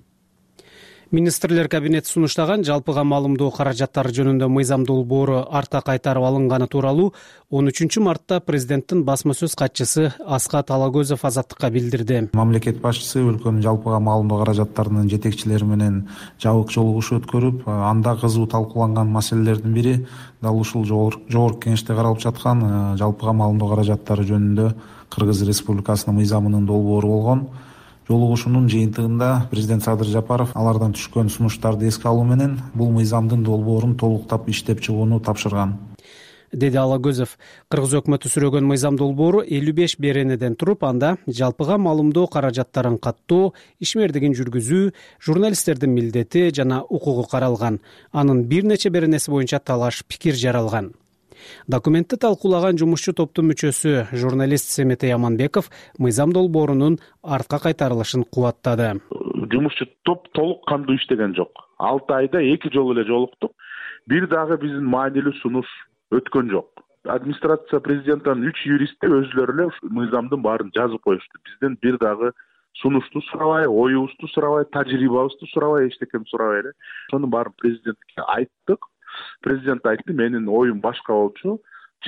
Министрлер кабинети сунуштаган жалпыга маалымдоо каражаттары жөнүндө мыйзам долбоору артка кайтарып алынганы тууралуу 13 мартта президенттин басма сөз катчысы Аскат Алагөзов Азаттыкка билдирди. Мамлекет башчысы өлкөнүн жалпыга маалымдоо каражаттарынын жетекчилери менен жабык жолугуш өткөрүп, анда кызуу талкууланган маселелердин бири дал ушул жогорку кеңеште каралып жаткан жалпыга маалымдоо каражаттары жөнүндө Кыргыз Республикасынын мыйзамынын долбоору болгон. Жолугушуунун жыйынтыгында президент Садыр Жапаров алардан түшкөн сунуштарды эске алуу менен бул мыйзамдын долбоорун толуктап иштеп чыгууну тапшырган, деди Алагөзов. Кыргыз өкмөтү сүрөгөн мыйзам долбоору 55 беренеден туруп, анда жалпыга маалымдоо каражаттарын каттоо, ишмердигин жүргүзүү, журналисттердин милдети жана укугу каралган. Анын бир нече беренеси боюнча талаш пикир жаралган. Документти талкуулаган жумушчу топтун мүчөсү журналист Семетей Аманбеков мыйзам долбоорунун артка кайтарылышын кубаттады. Жумушчу топ толук кандуу иштеген жок. 6 айда 2 жолу эле жолуктук. Бир дагы биздин маанилүү сунуш өткөн жок. Администрация президенттин 3 юристи өзүлөрү эле мыйзамдын баарын жазып коюшту. Бизден бир дагы сунушту сурабай, оюбузду сурабай, тажрыйбабызды сурабай, эчтекени сурабай эле. Ошонун баарын президентке айттык. Президент айтты, менин оюм башка болчу.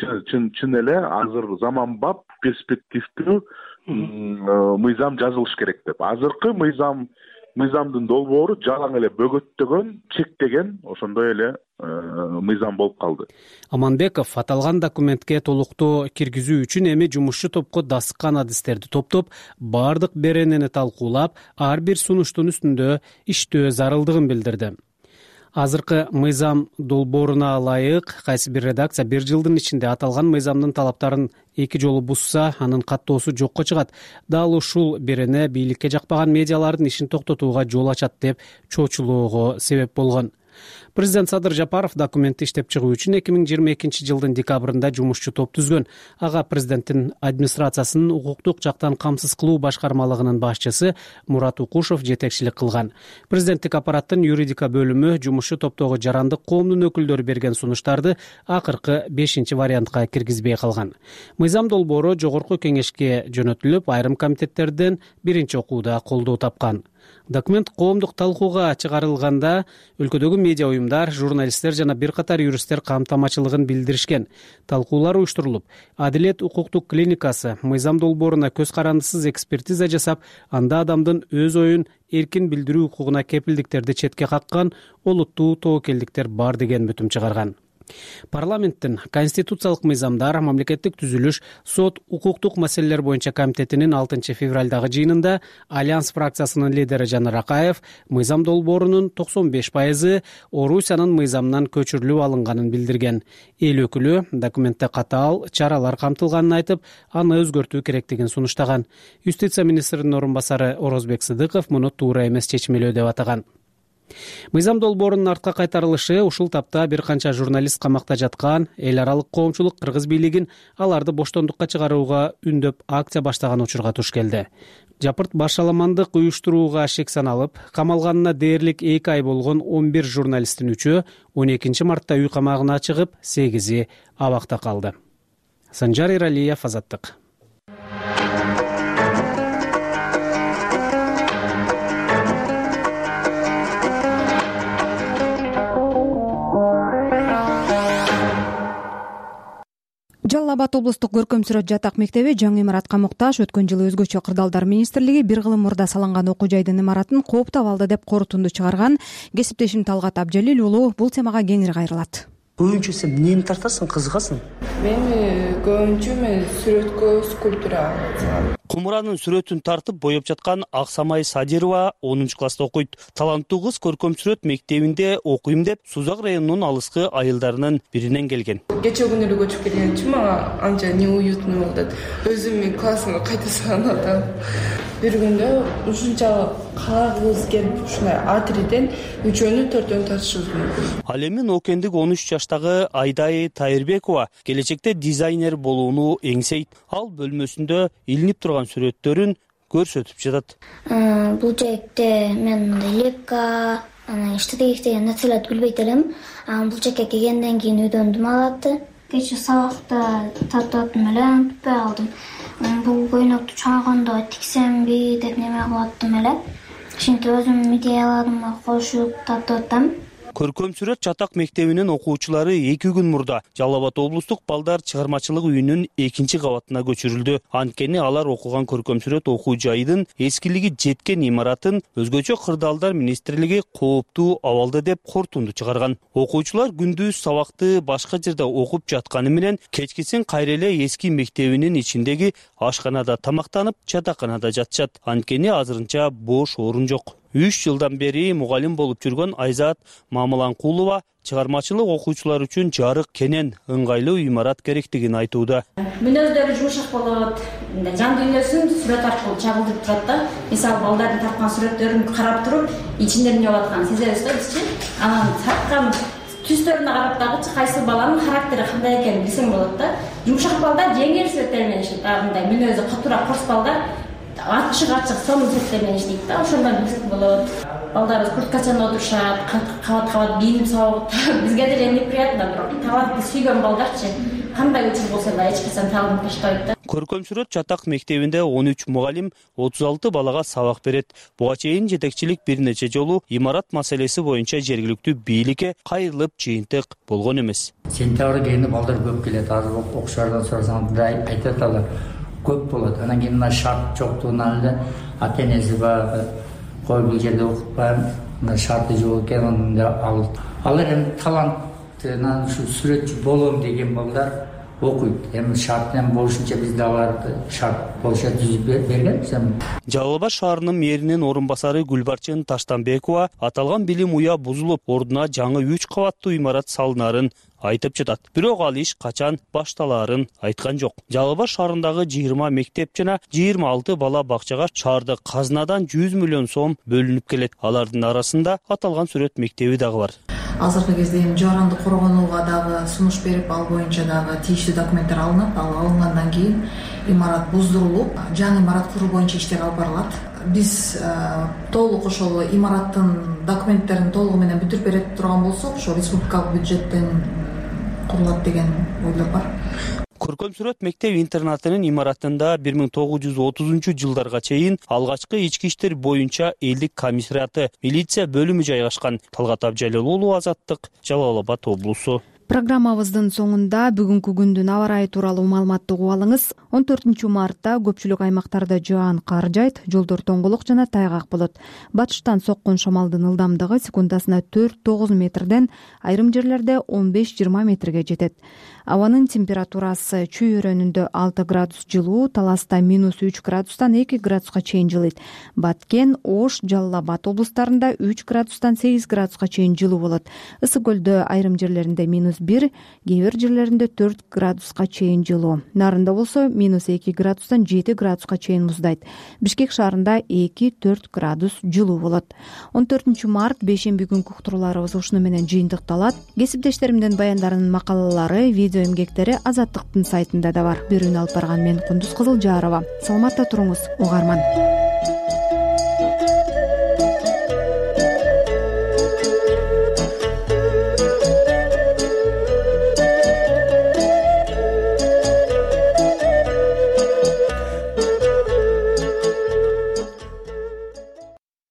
Чын эле азыр заманбап, перспективдүү мыйзам жазылыш керек деп. Азыркы мыйзамдын долбоору жалаң эле бөгөттөгөн, чектеген, ошондой эле мыйзам болуп калды. Аманбеков аталган документке толуктоо киргизүү үчүн эми жумушчу топко дасыккан адистерди топтоп, бардык беренени талкуулап, ар бир сунуштун үстүндө иштөө зарылдыгын билдирди. Азыркы мыйзам долбооруна ылайык кайсы бир редакция 1 жылдын ичинде аталган мыйзамдын талаптарын 2 жолу бузса, анын каттоосу жокко чыгат. Дал ушул берене бийликке жакпаган медиалардын ишин токтотууга жол ачат деп чоочулоого себеп болгон. Президент Садыр Жапаров документти иштеп чыгуу үчүн 2022 жылдын декабрында жумушчу топ түзгөн. Ага президенттин администрациясынын укуктук жактан камсыз кылуу башкармалыгынын башчысы Мурат Укушев жетекчилик кылган. Президенттик аппараттын юридика бөлүмү жумушчу топтогу жарандык коомдун өкүлдөрү берген сунуштарды акыркы 5 вариантка киргизбей калган. Мыйзам долбоору жогорку кеңешке жөнөтүлүп, айрым комитеттерден биринчи окууда колдоо тапкан. Документ коомдук талкууга чыгарылганда өлкөдөгү медиа уюмдар, журналисттер жана бир катар юристтер камтамачылыгын билдиришкен. Талкуулар уюштурулуп, Адилет укуктук клиникасы мыйзам долбооруна көз карандысыз экспертиза жасап, анда адамдын өз оюн эркин билдирүү укугуна кепилдиктерди четке каккан олуттуу тобокелдиктер бар деген бүтүм чыгарган. Парламенттин конституциялык мыйзамдар, мамлекеттик түзүлүш, сот, укуктук маселелер боюнча комитетинин 6 февралдагы жыйынында Альянс фракциясынын лидери Жанар Акаев мыйзам долбоорунун 95% Орусиянын мыйзамынан көчүрүлүп алынганын билдирген. Эл өкүлү документте катаал чаралар камтылганын айтып, аны өзгөртүү керектигин сунуштаган. Юстиция министринин орун басары Орозбек Сыдыков муну туура эмес чечмелөө деп атаган. мыйзам долбоорунун артка кайтарылышы ушул тапта бир канча журналист камакта жаткан. Эл аралык коомчулук кыргыз бийлигин аларды боштондукка чыгарууга үндөп акция баштаган учурга туш келди. Жапырт башаламандык уюштурууга шек саналып, камалганына дээрлик 2 ай болгон 11 журналисттин 3-ü 12 мартта үй камагына чыгып, 8-и абакта калды. Санжар Иралиев, Азаттык. Жалал Абад облустук көркөм сүрөт жатак мектеби жаңы имаратка муктаж. Өткөн жылы өзгөчө кырдаалдар министрлиги 1 кылым мурда салынган окуу жайдын имаратын кооптоп алды деп корутунду чыгарган. Кесиптешим Талгат Абжалил уулу бул темага кеңири кайрылат. Көбүнчө сен эмнени тартасың, кызыгасың? Мен көбүнчө сүрөткө, скульптурага. Кумуранын сүрөтүн тартып боеп жаткан Аксамай Садирова 10 класста окуйт. Таланттуу кыз көркөм сүрөт мектебинде окуйм деп Сузак районунун алыскы айылдарынын биринен келген. Кече күнү эле көчүп келген үчүн мага анча неуютный болду. Өзүмдүн классымга кайта салган атам. Бир күндө ушунча кагыз келип ушундай А3ден 3-өнү 4-өнү тартышыбыз мүмкүн. Ал эми Окендик 13 жаштагы Айдай Тайырбекова келечекте дизайнер болууну эңсейт. Ал бөлмөсүндө илинип турган сүрөттөрүн көрсөтүп жатат. Бул жайкте мен лепка, штык деген нерселерди билбейт элем. Бул жакка келгенден кийин үйдөндүм алатты. Кече сабакта тартып эле бүтпөй алдым. Бул көйнөктү чоңойгондо тиксемби деп неме кылаттым эле. Ошентип өзүмдүн идеяларыма кошуп тартып атам. Көркөм сүрөт жатак мектебинин окуучулары 2 күн мурда Жалал Абад облустук балдар чыгармачылык үйүнүн 2 кабатына көчүрүлдү. Анткени алар окуган көркөм сүрөт окуу жайдын эскилиги жеткен имаратын өзгөчө кырдаалдар министрлиги кооптуу абалда деп корутунду чыгарган. Окуучулар күндүз сабакты башка жерде окуп жатканы менен кечкисин кайра эле эски мектебинин ичиндеги ашканада тамактанып, жатаканада жатышат. Анткени азырынча бош орун жок. 3 жылдан бери мугалим болуп жүргөн Айзат Мамаланкулова чыгармачылык окуучулар үчүн жарык кенен ыңгайлуу имарат керектигин айтууда. Мүнөздөрү жумшак болот, жан дүйнөсүн сүрөт аркылуу чагылдырып турат да. Мисалы балдардын тарткан сүрөттөрүн карап туруп, ичинде эмне болуп атканын сезебиз да бизчи. Анан тарткан түстөрүнө карап дагы кайсы баланын характери кандай экенин билсең болот да. Жумшак балдар жеңил сүрөттөр менен иштейт, мындай мүнөзү катуураак корс балдар ачык сонун сүрөттөр менен иштейт да. Ошондон билсек болот. Балдарыбыз курткачан отурушат, кабат кийинип салып, бизге деле неприятно, бирок талантты сүйгөн балдарчы кандай учур болсо да эч качан талант таштабайт да. Көркөм сүрөт жатак мектебинде 13 мугалим 36 балага сабак берет. Буга чейин жетекчилик бир нече жолу имарат маселеси боюнча жергиликтүү бийликке кайрылып жыйынтык болгон эмес. Сентябрга кийин балдар көп келет. Азыр окуучулардан сурасаң айтат алар көп болот. Анан кийин мына шарт жоктугунан эле ата-энеси бар кой бул жерде окутпайм, мына шарты жок экен, алар эми талантынан ушу сүрөтчү болом деген балдар окуйт. Эми шарт менен болушунча биз да аларды шарт болуша түзүп бергенбиз. Жалал Абад шаарынын мэринин орун басары Гүлбарчын Таштанбекова аталган билим уя бузулуп, ордуна жаңы 3 кабаттуу имарат салынарын айтып жатат. Бирок ал иш качан башталаарын айткан жок. Жалал Абад шаарындагы 20 мектеп жана 26 бала бакчага шаардык казынадан 100 миллион сом бөлүнүп келет. Алардын арасында аталган сүрөт мектеби дагы бар. Азыркы кезде эми жаранды коргонууга дагы сунуш берип, ал боюнча дагы тийиштүү документтер алынат. Ал алынгандан кийин имарат буздурулуп, жаңы имарат куруу боюнча иштер алып барылат. Биз толук ошол имараттын документтерин толугу менен бүтүрүп бере турган болсок, ошо республикалык бюджеттен курулат деген ойлор бар. Көркөм сүрөт мектеп интернатынын имаратында 1930 жылдарга чейин алгачкы ички иштер боюнча элдик комиссариаты, милиция бөлүмү жайгашкан. Талгат Абжалил уулу, Азаттык, Жалал Абад облусу. Программабыздын соңунда бүгүнкү күндүн аба ырайы тууралуу маалыматты угуп алыңыз. 14 мартта көпчүлүк аймактарда жаан кар жайт, жолдор тоңголок жана тайгак болот. Батыштан соккон шамалдын ылдамдыгы секундасына 4-9 метрден, айрым жерлерде 15-20 метрге жетет. Абанын температурасы чүй өрөөнүндө 6 градус жылуу, Таласта -3 градустан 2 градуска чейин жылыйт. Баткен, Ош, Жалал Абад облустарында 3 градустан 8 градуска чейин жылуу болот. Ысык көлдө айрым жерлеринде -1, кээ бир жерлеринде 4 градуска чейин жылуу. Нарында болсо -2 градустан 7 градуска чейин муздайт. Бишкек шаарында 2-4 градус жылуу болот. 14 март бейшемби күнкү уктурууларыбыз ушуну менен жыйынтыкталат. Кесиптештеримдин баяндарынын макалалары, видео эмгектери Азаттыктын сайтында да бар. Берүүнү алып барган мен Кундуз Кызылжарова. Саламатта туруңуз, угарман.